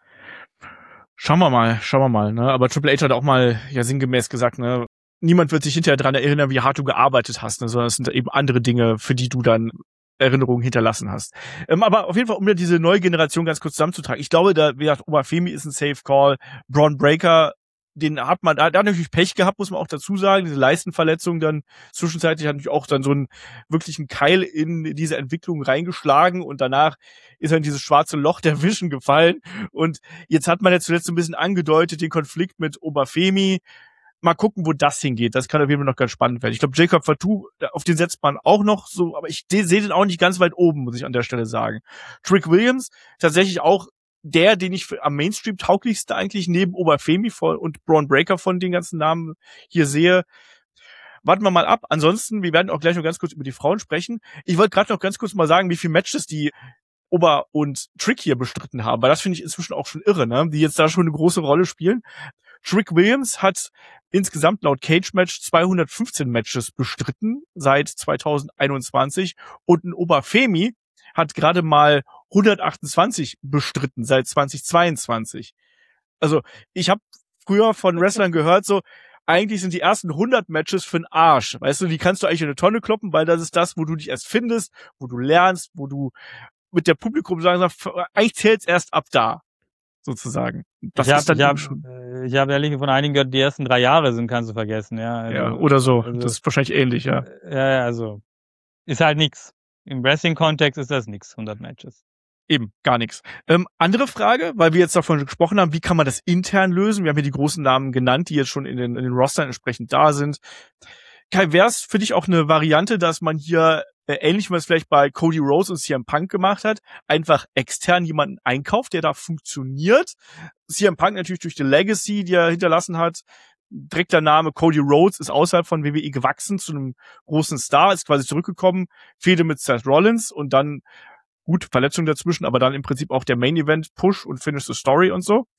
Schauen wir mal, schauen wir mal, ne? Aber Triple H hat auch mal ja sinngemäß gesagt, ne, niemand wird sich hinterher daran erinnern, wie hart du gearbeitet hast, ne, sondern es sind eben andere Dinge, für die du dann Erinnerungen hinterlassen hast. Ähm, aber auf jeden Fall, um mir diese neue Generation ganz kurz zusammenzutragen. Ich glaube, da, wie gesagt, Obafemi ist ein Safe Call. Braun Breaker, den hat man, da, da hat natürlich Pech gehabt, muss man auch dazu sagen. Diese Leistenverletzung dann zwischenzeitlich hat natürlich auch dann so einen wirklichen Keil in diese Entwicklung reingeschlagen und danach ist er in dieses schwarze Loch der Vision gefallen. Und jetzt hat man jetzt zuletzt so ein bisschen angedeutet, den Konflikt mit Obafemi. Mal gucken, wo das hingeht. Das kann auf jeden Fall noch ganz spannend werden. Ich glaube, Jacob Fatu, auf den setzt man auch noch so, aber ich sehe den auch nicht ganz weit oben, muss ich an der Stelle sagen. Trick Williams, tatsächlich auch der, den ich für, am Mainstream tauglichste eigentlich neben Obafemi von, und Braun Breaker von den ganzen Namen hier sehe. Warten wir mal ab. Ansonsten, wir werden auch gleich noch ganz kurz über die Frauen sprechen. Ich wollte gerade noch ganz kurz mal sagen, wie viele Matches die Ober und Trick hier bestritten haben, weil das finde ich inzwischen auch schon irre, ne? Die jetzt da schon eine große Rolle spielen. Trick Williams hat insgesamt laut Cage Match zweihundertfünfzehn Matches bestritten seit zweitausendeinundzwanzig und ein Obafemi hat gerade mal hundertachtundzwanzig bestritten seit zweitausendzweiundzwanzig. Also ich habe früher von Wrestlern gehört, so eigentlich sind die ersten hundert Matches für den Arsch. Weißt du, die kannst du eigentlich in eine Tonne kloppen, weil das ist das, wo du dich erst findest, wo du lernst, wo du mit der Publikum sagen sagst, eigentlich zählt's erst ab da, sozusagen. Das ich ist habe dann ich hab, äh, ich hab ehrlich von einigen gehört, die ersten drei Jahre sind, kannst du vergessen, ja. Also, ja, oder so. Also, Das ist wahrscheinlich ähnlich, ja. Ja, ja, also ist halt nix. Im Wrestling-Kontext ist das nix, hundert Matches. Eben, gar nichts. Ähm, andere Frage, weil wir jetzt davon gesprochen haben, wie kann man das intern lösen? Wir haben hier die großen Namen genannt, die jetzt schon in den, in den Rostern entsprechend da sind. Kai, wäre es für dich auch eine Variante, dass man hier, äh, ähnlich wie man es vielleicht bei Cody Rhodes und C M Punk gemacht hat, einfach extern jemanden einkauft, der da funktioniert? C M Punk natürlich durch die Legacy, die er hinterlassen hat. Direkter Name Cody Rhodes ist außerhalb von W W E gewachsen zu einem großen Star, ist quasi zurückgekommen, Fehde mit Seth Rollins und dann gut, Verletzung dazwischen, aber dann im Prinzip auch der Main-Event Push und Finish the Story und so.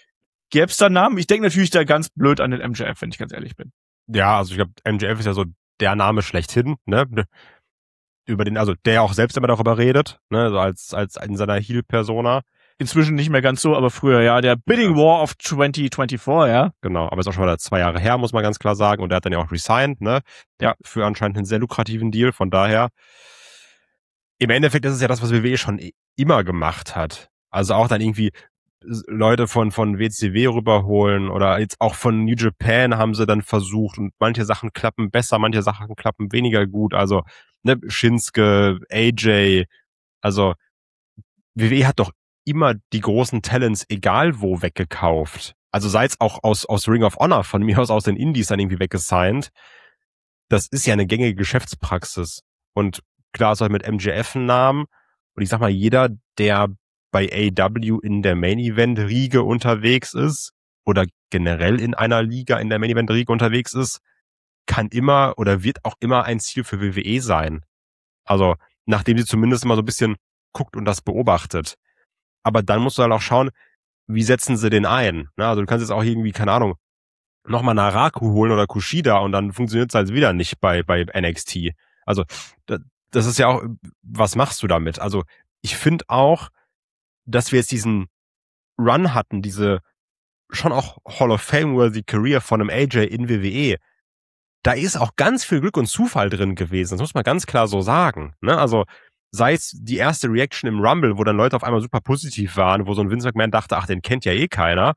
Gäb's da Namen? Ich denke natürlich da ganz blöd an den M J F, wenn ich ganz ehrlich bin. Ja, also ich glaube, M J F ist ja so der Name schlechthin, ne? Über den, also der auch selbst immer darüber redet, ne? So als, als in seiner Heel-Persona. Inzwischen nicht mehr ganz so, aber früher, ja, der Bidding War of zwanzig vierundzwanzig, ja. Genau, aber ist auch schon mal zwei Jahre her, muss man ganz klar sagen. Und er hat dann ja auch resigned, ne? Ja. Für anscheinend einen sehr lukrativen Deal, von daher. Im Endeffekt ist es ja das, was W W E schon immer gemacht hat. Also auch dann irgendwie Leute von von W C W rüberholen oder jetzt auch von New Japan haben sie dann versucht und manche Sachen klappen besser, manche Sachen klappen weniger gut. Also ne, Shinsuke, A J, also W W E hat doch immer die großen Talents egal wo weggekauft. Also sei es auch aus aus Ring of Honor, von mir aus aus den Indies dann irgendwie weggesigned. Das ist ja eine gängige Geschäftspraxis. Und klar ist halt mit M J F ein Namen. Und ich sag mal, jeder, der bei A E W in der Main-Event-Riege unterwegs ist oder generell in einer Liga in der Main-Event-Riege unterwegs ist, kann immer oder wird auch immer ein Ziel für W W E sein. Also, nachdem sie zumindest mal so ein bisschen guckt und das beobachtet. Aber dann musst du halt auch schauen, wie setzen sie den ein? Na, also du kannst jetzt auch irgendwie, keine Ahnung, nochmal Naraku holen oder Kushida und dann funktioniert es halt wieder nicht bei, bei N X T. Also, das ist ja auch, was machst du damit? Also, ich finde auch, dass wir jetzt diesen Run hatten, diese schon auch Hall of Fame-worthy Career von einem A J in W W E, da ist auch ganz viel Glück und Zufall drin gewesen. Das muss man ganz klar so sagen. Ne? Also sei es die erste Reaction im Rumble, wo dann Leute auf einmal super positiv waren, wo so ein Vince McMahon dachte, ach, den kennt ja eh keiner.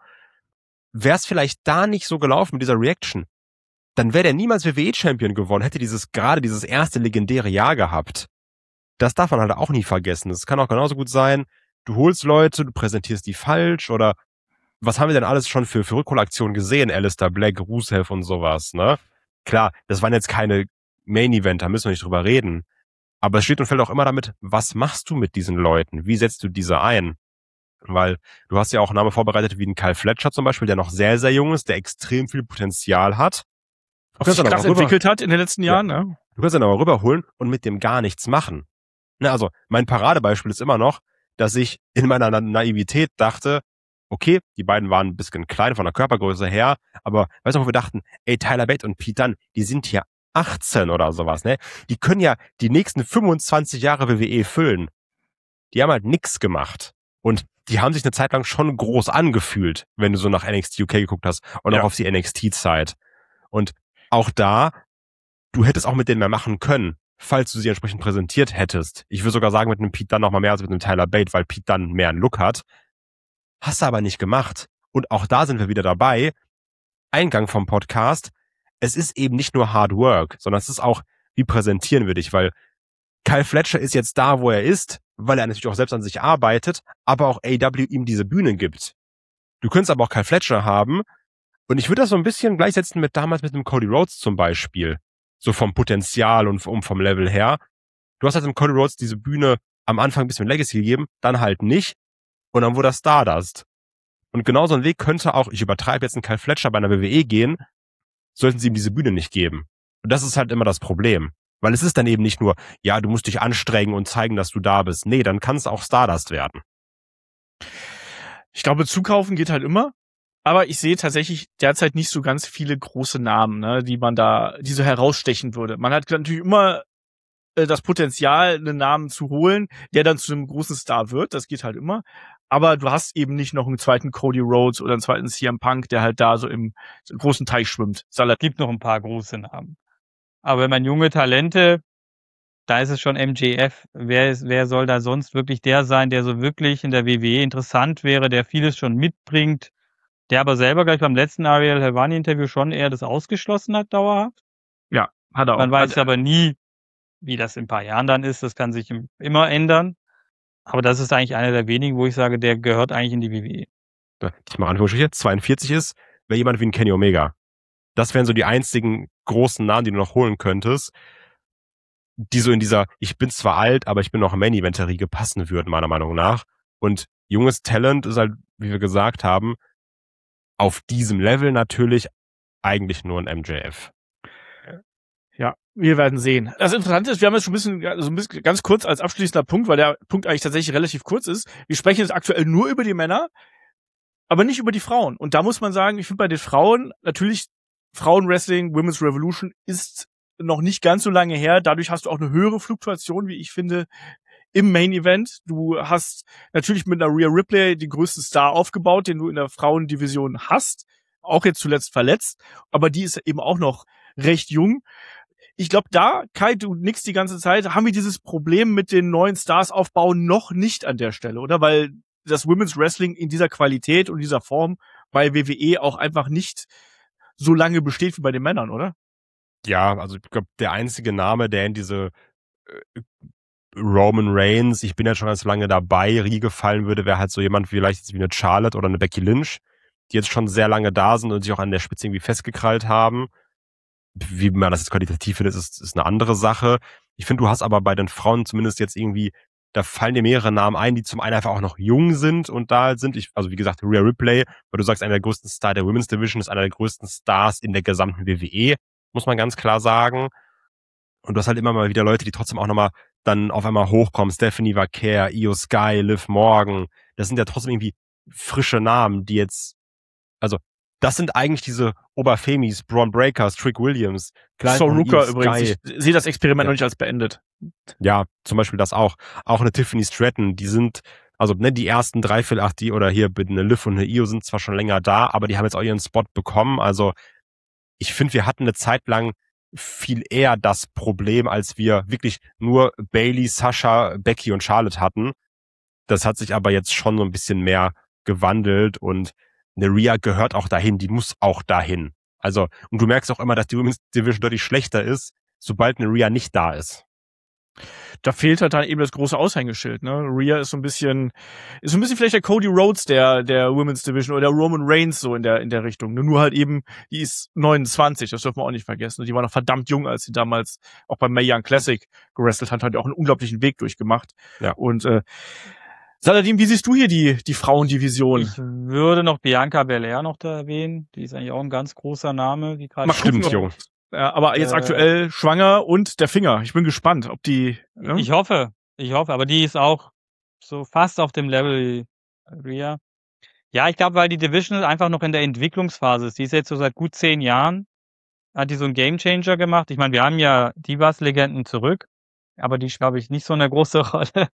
Wäre es vielleicht da nicht so gelaufen mit dieser Reaction, dann wäre der niemals W W E-Champion geworden, hätte dieses gerade dieses erste legendäre Jahr gehabt. Das darf man halt auch nie vergessen. Es kann auch genauso gut sein, du holst Leute, du präsentierst die falsch oder was haben wir denn alles schon für, für Rückholaktionen gesehen? Alistair Black, Rusev und sowas, ne? Klar, das waren jetzt keine Main-Event, da müssen wir nicht drüber reden. Aber es steht und fällt auch immer damit, was machst du mit diesen Leuten? Wie setzt du diese ein? Weil du hast ja auch Namen vorbereitet wie ein Kyle Fletcher zum Beispiel, der noch sehr, sehr jung ist, der extrem viel Potenzial hat. Auch sich krass entwickelt hat in den letzten Jahren. Ja. Ne? Du kannst ihn aber rüberholen und mit dem gar nichts machen. Na, also mein Paradebeispiel ist immer noch, dass ich in meiner Na- Naivität dachte, okay, die beiden waren ein bisschen klein von der Körpergröße her, aber weißt du, wo wir dachten, ey, Tyler Bate und Pete Dunne, die sind hier achtzehn oder sowas, ne? Die können ja die nächsten fünfundzwanzig Jahre W W E füllen. Die haben halt nix gemacht. Und die haben sich eine Zeit lang schon groß angefühlt, wenn du so nach N X T U K geguckt hast und Ja. auch auf die N X T-Zeit. Und auch da, du hättest auch mit denen mehr machen können, falls du sie entsprechend präsentiert hättest. Ich würde sogar sagen, mit einem Pete Dunne noch mal mehr als mit einem Tyler Bate, weil Pete Dunne mehr einen Look hat. Hast du aber nicht gemacht. Und auch da sind wir wieder dabei. Eingang vom Podcast. Es ist eben nicht nur Hard Work, sondern es ist auch, wie präsentieren wir dich, weil Kyle Fletcher ist jetzt da, wo er ist, weil er natürlich auch selbst an sich arbeitet, aber auch A E W ihm diese Bühnen gibt. Du könntest aber auch Kyle Fletcher haben und ich würde das so ein bisschen gleichsetzen mit damals mit einem Cody Rhodes zum Beispiel. So vom Potenzial und vom Level her. Du hast halt dem Cody Rhodes diese Bühne am Anfang ein bisschen Legacy gegeben, dann halt nicht und dann wurde er Stardust. Und genau so ein Weg könnte auch, ich übertreibe jetzt einen Kyle Fletcher bei einer W W E gehen, sollten sie ihm diese Bühne nicht geben. Und das ist halt immer das Problem. Weil es ist dann eben nicht nur, ja, du musst dich anstrengen und zeigen, dass du da bist. Nee, dann kann es auch Stardust werden. Ich glaube, zukaufen geht halt immer. Aber ich sehe tatsächlich derzeit nicht so ganz viele große Namen, ne, die man da, die so herausstechen würde. Man hat natürlich immer äh, das Potenzial, einen Namen zu holen, der dann zu einem großen Star wird. Das geht halt immer. Aber du hast eben nicht noch einen zweiten Cody Rhodes oder einen zweiten C M Punk, der halt da so im, so im großen Teich schwimmt. Es gibt noch ein paar große Namen. Aber wenn man junge Talente, da ist es schon M J F. Wer ist, wer soll da sonst wirklich der sein, der so wirklich in der W W E interessant wäre, der vieles schon mitbringt, der aber selber gleich beim letzten Ariel Helwani-Interview schon eher das ausgeschlossen hat, dauerhaft? Ja, hat er auch. Man weiß Also, aber nie, wie das in ein paar Jahren dann ist. Das kann sich im- immer ändern. Aber das ist eigentlich einer der wenigen, wo ich sage, der gehört eigentlich in die W W E. Ich mache Anführungsstriche, zweiundvierzig ist, wäre jemand wie ein Kenny Omega. Das wären so die einzigen großen Namen, die du noch holen könntest, die so in dieser, ich bin zwar alt, aber ich bin noch im Main-Event-Riege passen würden, meiner Meinung nach. Und junges Talent ist halt, wie wir gesagt haben, auf diesem Level natürlich eigentlich nur ein M J F. ja, wir werden sehen. Das Interessante ist, wir haben jetzt schon ein bisschen, also ein bisschen ganz kurz als abschließender Punkt, weil der Punkt eigentlich tatsächlich relativ kurz ist. Wir sprechen jetzt aktuell nur über die Männer, aber nicht über die Frauen. Und da muss man sagen, ich finde bei den Frauen natürlich Frauenwrestling, Women's Revolution ist noch nicht ganz so lange her. Dadurch hast du auch eine höhere Fluktuation, wie ich finde, im Main Event. Du hast natürlich mit einer Rhea Ripley den größten Star aufgebaut, den du in der Frauendivision hast. Auch jetzt zuletzt verletzt. Aber die ist eben auch noch recht jung. Ich glaube, da, Kai, du nix die ganze Zeit, haben wir dieses Problem mit den neuen Stars aufbauen noch nicht an der Stelle, oder? Weil das Women's Wrestling in dieser Qualität und dieser Form bei W W E auch einfach nicht so lange besteht wie bei den Männern, oder? Ja, also ich glaube, der einzige Name, der in diese äh, Roman Reigns, ich bin ja schon ganz lange dabei, Riege fallen würde, wäre halt so jemand vielleicht jetzt wie eine Charlotte oder eine Becky Lynch, die jetzt schon sehr lange da sind und sich auch an der Spitze irgendwie festgekrallt haben. Wie man das jetzt qualitativ findet, ist, ist eine andere Sache. Ich finde, du hast aber bei den Frauen zumindest jetzt irgendwie, da fallen dir mehrere Namen ein, die zum einen einfach auch noch jung sind und da sind. Ich, also wie gesagt, Rhea Ripley, weil du sagst, einer der größten Stars der Women's Division ist einer der größten Stars in der gesamten W W E, muss man ganz klar sagen. Und du hast halt immer mal wieder Leute, die trotzdem auch nochmal dann auf einmal hochkommen. Stephanie Vaquer, Io Sky, Liv Morgan. Das sind ja trotzdem irgendwie frische Namen, die jetzt, also das sind eigentlich diese Oberfemis, Braun Breakers, Trick Williams. Soruka übrigens. Ich sehe das Experiment Ja. noch nicht als beendet. Ja, zum Beispiel das auch. Auch eine Tiffany Stratton, die sind, also ne, die ersten drei, vier, acht, die oder hier eine Liv und eine Io sind zwar schon länger da, aber die haben jetzt auch ihren Spot bekommen. Also ich finde, wir hatten eine Zeit lang viel eher das Problem, als wir wirklich nur Bayley, Sasha, Becky und Charlotte hatten. Das hat sich aber jetzt schon so ein bisschen mehr gewandelt und eine Rhea gehört auch dahin, die muss auch dahin. Also, und du merkst auch immer, dass die Women's Division deutlich schlechter ist, sobald eine Rhea nicht da ist. Da fehlt halt dann eben das große Aushängeschild, ne? Rhea ist so ein bisschen, ist so ein bisschen vielleicht der Cody Rhodes der, der Women's Division oder der Roman Reigns so in der, in der Richtung. Nur halt eben, die ist neunundzwanzig, das dürfen wir auch nicht vergessen. Die war noch verdammt jung, als sie damals auch beim Mae Young Classic gewrestelt hat, hat auch einen unglaublichen Weg durchgemacht. Ja. Und, äh, Saladin, wie siehst du hier die, die Frauendivision? Ich würde noch Bianca Belair noch da erwähnen. Die ist eigentlich auch ein ganz großer Name, die gerade. Mach stimmt, Jung. Ja, aber jetzt äh, aktuell schwanger und der Finger. Ich bin gespannt, ob die. Ja? Ich hoffe, ich hoffe, aber die ist auch so fast auf dem Level wie Rhea. Ja, ich glaube, weil die Division einfach noch in der Entwicklungsphase ist. Die ist jetzt so seit gut zehn Jahren, hat die so einen Gamechanger gemacht. Ich meine, wir haben ja Divas-Legenden zurück, aber die ist, glaube ich, nicht so eine große Rolle.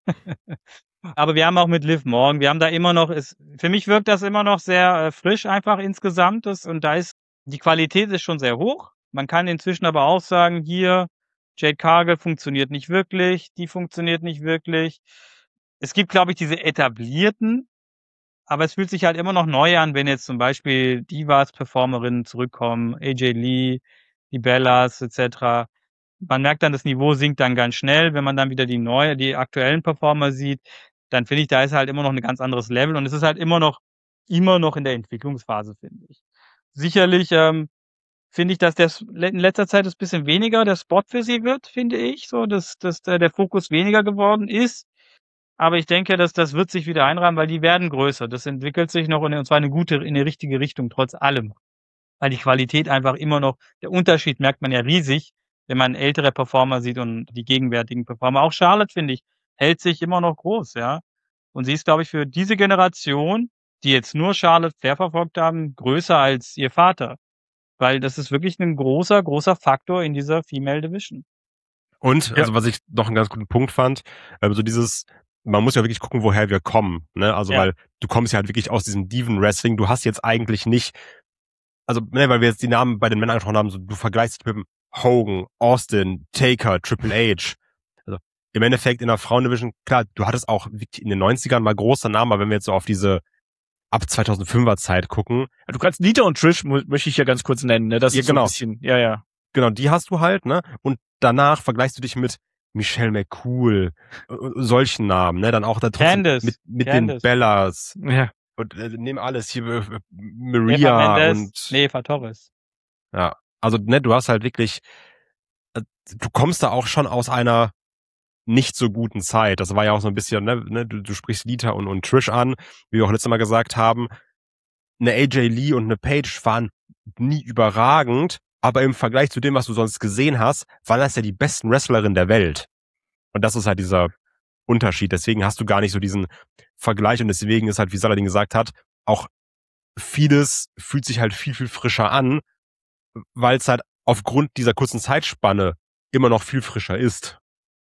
Aber wir haben auch mit Liv Morgan, wir haben da immer noch, ist, für mich wirkt das immer noch sehr äh, frisch einfach insgesamt. Das, und da ist, die Qualität ist schon sehr hoch. Man kann inzwischen aber auch sagen, hier, Jade Cargill funktioniert nicht wirklich, die funktioniert nicht wirklich. Es gibt, glaube ich, diese etablierten, aber es fühlt sich halt immer noch neu an, wenn jetzt zum Beispiel Divas-Performerinnen zurückkommen, A J Lee, die Bellas et cetera. Man merkt dann, das Niveau sinkt dann ganz schnell, wenn man dann wieder die neue, die aktuellen Performer sieht, dann finde ich, da ist halt immer noch ein ganz anderes Level und es ist halt immer noch, immer noch in der Entwicklungsphase, finde ich. Sicherlich, ähm, finde ich, dass das in letzter Zeit ein bisschen weniger der Spot für sie wird, finde ich, so, dass, dass der Fokus weniger geworden ist. Aber ich denke, dass das wird sich wieder einrahmen, weil die werden größer. Das entwickelt sich noch, und zwar eine gute, in die richtige Richtung, trotz allem. Weil die Qualität einfach immer noch, der Unterschied merkt man ja riesig, wenn man ältere Performer sieht und die gegenwärtigen Performer. Auch Charlotte, finde ich, hält sich immer noch groß, ja. Und sie ist, glaube ich, für diese Generation, die jetzt nur Charlotte Flair verfolgt haben, größer als ihr Vater. Weil das ist wirklich ein großer, großer Faktor in dieser Female Division. Und, Ja. also was ich noch einen ganz guten Punkt fand, ähm, so dieses, man muss ja wirklich gucken, woher wir kommen, ne? Also, Ja. weil du kommst ja halt wirklich aus diesem Diven-Wrestling, du hast jetzt eigentlich nicht, also, ne, weil wir jetzt die Namen bei den Männern angesprochen haben, so, du vergleichst dich mit dem Hogan, Austin, Taker, Triple H. Also, im Endeffekt in der Frauendivision, klar, du hattest auch in den neunzigern mal große Namen, aber wenn wir jetzt so auf diese ab zweitausendfünfer Zeit gucken. Du kannst Nita und Trish, mu- möchte ich ja ganz kurz nennen, ne? Das Ja, ist so genau. ein bisschen, ja, ja. Genau, die hast du halt, ne? Und danach vergleichst du dich mit Michelle McCool, äh, solchen Namen, ne? Dann auch da trotzdem Candice. mit, mit den Candice. Bellas Ja. und äh, nehmen alles hier, äh, Eva Maria Mendes, und nee, Eva Torres. ja, also ne, du hast halt wirklich, äh, du kommst da auch schon aus einer nicht so guten Zeit. Das war ja auch so ein bisschen, ne, ne du, du sprichst Lita und, und Trish an, wie wir auch letztes Mal gesagt haben. Eine A J Lee und eine Paige waren nie überragend, aber im Vergleich zu dem, was du sonst gesehen hast, waren das ja die besten Wrestlerinnen der Welt. Und das ist halt dieser Unterschied. Deswegen hast du gar nicht so diesen Vergleich und deswegen ist halt, wie Saladin gesagt hat, auch vieles fühlt sich halt viel, viel frischer an, weil es halt aufgrund dieser kurzen Zeitspanne immer noch viel frischer ist.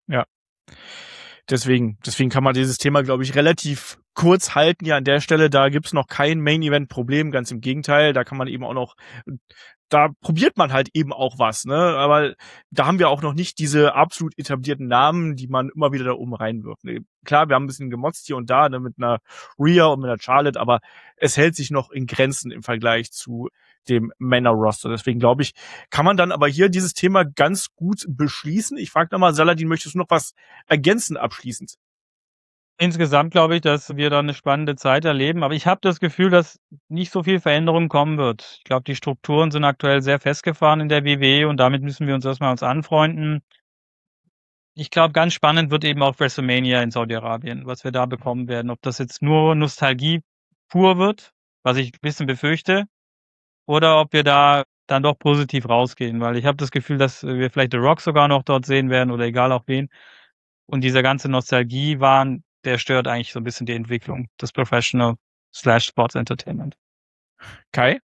Deswegen, deswegen kann man dieses Thema, glaube ich, relativ kurz halten. Ja, an der Stelle, da gibt's noch kein Main-Event-Problem, ganz im Gegenteil. Da kann man eben auch noch, da probiert man halt eben auch was, ne? Aber da haben wir auch noch nicht diese absolut etablierten Namen, die man immer wieder da oben reinwirft. Ne? Klar, wir haben ein bisschen gemotzt hier und da, ne, mit einer Rhea und mit einer Charlotte, aber es hält sich noch in Grenzen im Vergleich zu dem Männer-Roster. Deswegen glaube ich, kann man dann aber hier dieses Thema ganz gut beschließen. Ich frage nochmal, Saladin, möchtest du noch was ergänzen abschließend? Insgesamt glaube ich, dass wir da eine spannende Zeit erleben, aber ich habe das Gefühl, dass nicht so viel Veränderung kommen wird. Ich glaube, die Strukturen sind aktuell sehr festgefahren in der W W E und damit müssen wir uns erstmal uns anfreunden. Ich glaube, ganz spannend wird eben auch WrestleMania in Saudi-Arabien, was wir da bekommen werden. Ob das jetzt nur Nostalgie pur wird, was ich ein bisschen befürchte, oder ob wir da dann doch positiv rausgehen, weil ich habe das Gefühl, dass wir vielleicht The Rock sogar noch dort sehen werden oder egal auch wen. Und dieser ganze Nostalgie-Wahn, der stört eigentlich so ein bisschen die Entwicklung des Professional slash Sports Entertainment. Kai?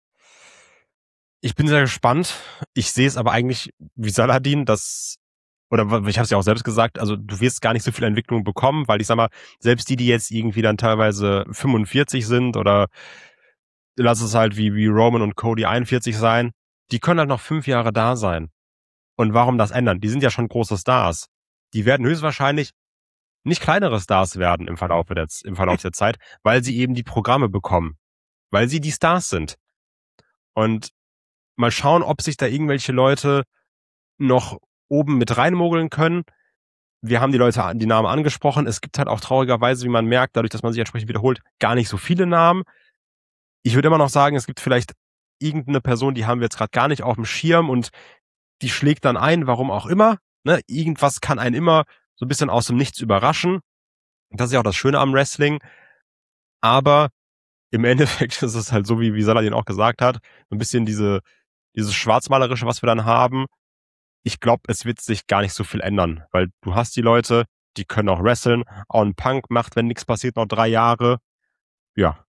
Ich bin sehr gespannt. Ich sehe es aber eigentlich wie Saladin, dass, oder ich habe es ja auch selbst gesagt, also du wirst gar nicht so viel Entwicklung bekommen, weil ich sag mal, selbst die, die jetzt irgendwie dann teilweise fünfundvierzig sind oder lass es halt wie, wie Roman und Cody einundvierzig sein, die können halt noch fünf Jahre da sein. Und warum das ändern? Die sind ja schon große Stars. Die werden höchstwahrscheinlich nicht kleinere Stars werden im Verlauf der, im Verlauf der Zeit, weil sie eben die Programme bekommen. Weil sie die Stars sind. Und mal schauen, ob sich da irgendwelche Leute noch oben mit reinmogeln können. Wir haben die Leute, die Namen angesprochen. Es gibt halt auch traurigerweise, wie man merkt, dadurch, dass man sich entsprechend wiederholt, gar nicht so viele Namen. Ich würde immer noch sagen, es gibt vielleicht irgendeine Person, die haben wir jetzt gerade gar nicht auf dem Schirm und die schlägt dann ein, warum auch immer. Ne? Irgendwas kann einen immer so ein bisschen aus dem Nichts überraschen. Das ist ja auch das Schöne am Wrestling. Aber im Endeffekt ist es halt so, wie, wie Saladin auch gesagt hat, ein bisschen diese, dieses Schwarzmalerische, was wir dann haben. Ich glaube, es wird sich gar nicht so viel ändern, weil du hast die Leute, die können auch wresteln. Auch ein Punk macht, wenn nichts passiert, noch drei Jahre. Ja.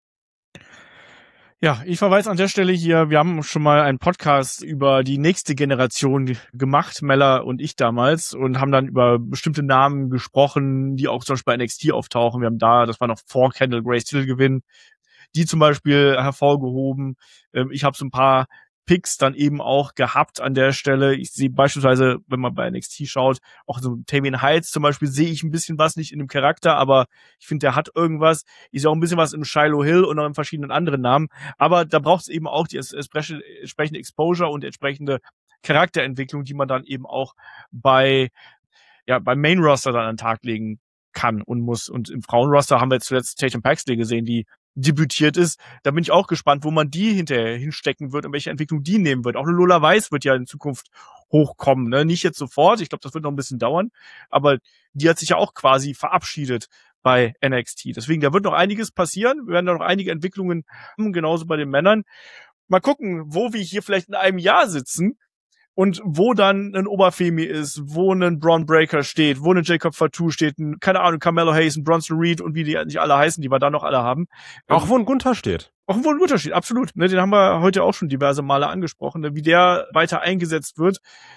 Ja, ich verweise an der Stelle hier, wir haben schon mal einen Podcast über die nächste Generation gemacht, Mella und ich damals, und haben dann über bestimmte Namen gesprochen, die auch zum Beispiel bei N X T auftauchen. Wir haben da, das war noch vor Kendall Grace Titelgewinn, die zum Beispiel hervorgehoben. Ich habe so ein paar Picks dann eben auch gehabt an der Stelle. Ich sehe beispielsweise, wenn man bei N X T schaut, auch so Damien Heights zum Beispiel, sehe ich ein bisschen was, nicht in dem Charakter, aber ich finde, der hat irgendwas. Ich sehe auch ein bisschen was im Shiloh Hill und noch in verschiedenen anderen Namen. Aber da braucht es eben auch die entsprechende Exposure und entsprechende Charakterentwicklung, die man dann eben auch bei, ja, beim Main Roster dann an den Tag legen kann und muss. Und im Frauenroster haben wir jetzt zuletzt Tatum Paxley gesehen, die debütiert ist. Da bin ich auch gespannt, wo man die hinterher hinstecken wird und welche Entwicklung die nehmen wird. Auch eine Lola Weiss wird ja in Zukunft hochkommen, ne? Nicht jetzt sofort, ich glaube, das wird noch ein bisschen dauern, aber die hat sich ja auch quasi verabschiedet bei N X T. Deswegen, da wird noch einiges passieren. Wir werden da noch einige Entwicklungen haben, genauso bei den Männern. Mal gucken, wo wir hier vielleicht in einem Jahr sitzen und wo dann ein Oberfemi ist, wo ein Braun Breaker steht, wo ein Jacob Fatu steht, ein, keine Ahnung, Carmelo Hayes, ein Bronson Reed und wie die nicht alle heißen, die wir da noch alle haben. Auch wo ein Gunther steht. Auch wo ein Gunther steht, absolut. Ne, den haben wir heute auch schon diverse Male angesprochen. Ne, wie der weiter eingesetzt wird,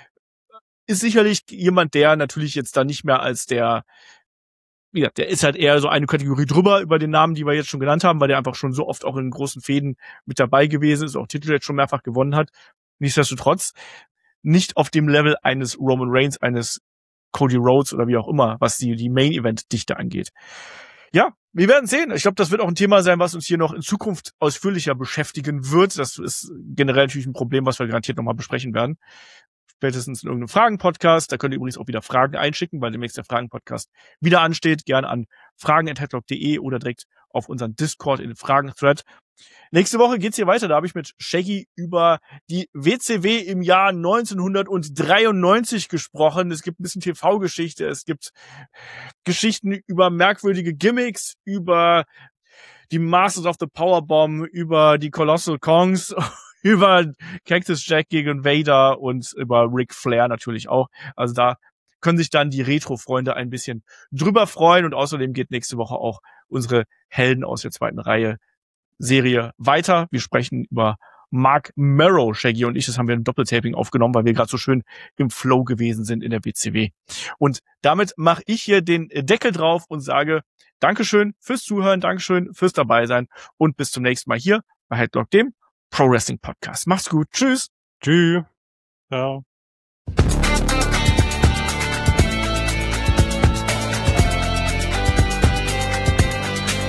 ist sicherlich jemand, der natürlich jetzt da nicht mehr als der, wie gesagt, der ist halt eher so eine Kategorie drüber über den Namen, die wir jetzt schon genannt haben, weil der einfach schon so oft auch in großen Fäden mit dabei gewesen ist, auch Titel jetzt schon mehrfach gewonnen hat. Nichtsdestotrotz nicht auf dem Level eines Roman Reigns, eines Cody Rhodes oder wie auch immer, was die, die Main-Event-Dichte angeht. Ja, wir werden sehen. Ich glaube, das wird auch ein Thema sein, was uns hier noch in Zukunft ausführlicher beschäftigen wird. Das ist generell natürlich ein Problem, was wir garantiert nochmal besprechen werden. Spätestens in irgendeinem Fragen-Podcast. Da könnt ihr übrigens auch wieder Fragen einschicken, weil demnächst der Fragen-Podcast wieder ansteht. Gerne an fragen at headlock punkt de oder direkt auf unseren Discord in den Fragen-Thread. Nächste Woche geht's hier weiter. Da habe ich mit Shaggy über die W C W im Jahr neunzehnhundertdreiundneunzig gesprochen. Es gibt ein bisschen T V-Geschichte. Es gibt Geschichten über merkwürdige Gimmicks, über die Masters of the Powerbomb, über die Colossal Kongs, über Cactus Jack gegen Vader und über Ric Flair natürlich auch. Also da können sich dann die Retro-Freunde ein bisschen drüber freuen. Und außerdem geht nächste Woche auch unsere Helden aus der zweiten Reihe Serie weiter. Wir sprechen über Mark Marrow, Shaggy und ich. Das haben wir im Doppeltaping aufgenommen, weil wir gerade so schön im Flow gewesen sind in der W C W. Und damit mache ich hier den Deckel drauf und sage Dankeschön fürs Zuhören, Dankeschön fürs Dabeisein und bis zum nächsten Mal hier bei Headlock, dem Pro Wrestling Podcast. Macht's gut. Tschüss. Tschüss. Ciao.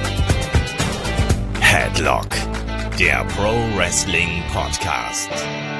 Headlock, der Pro Wrestling Podcast.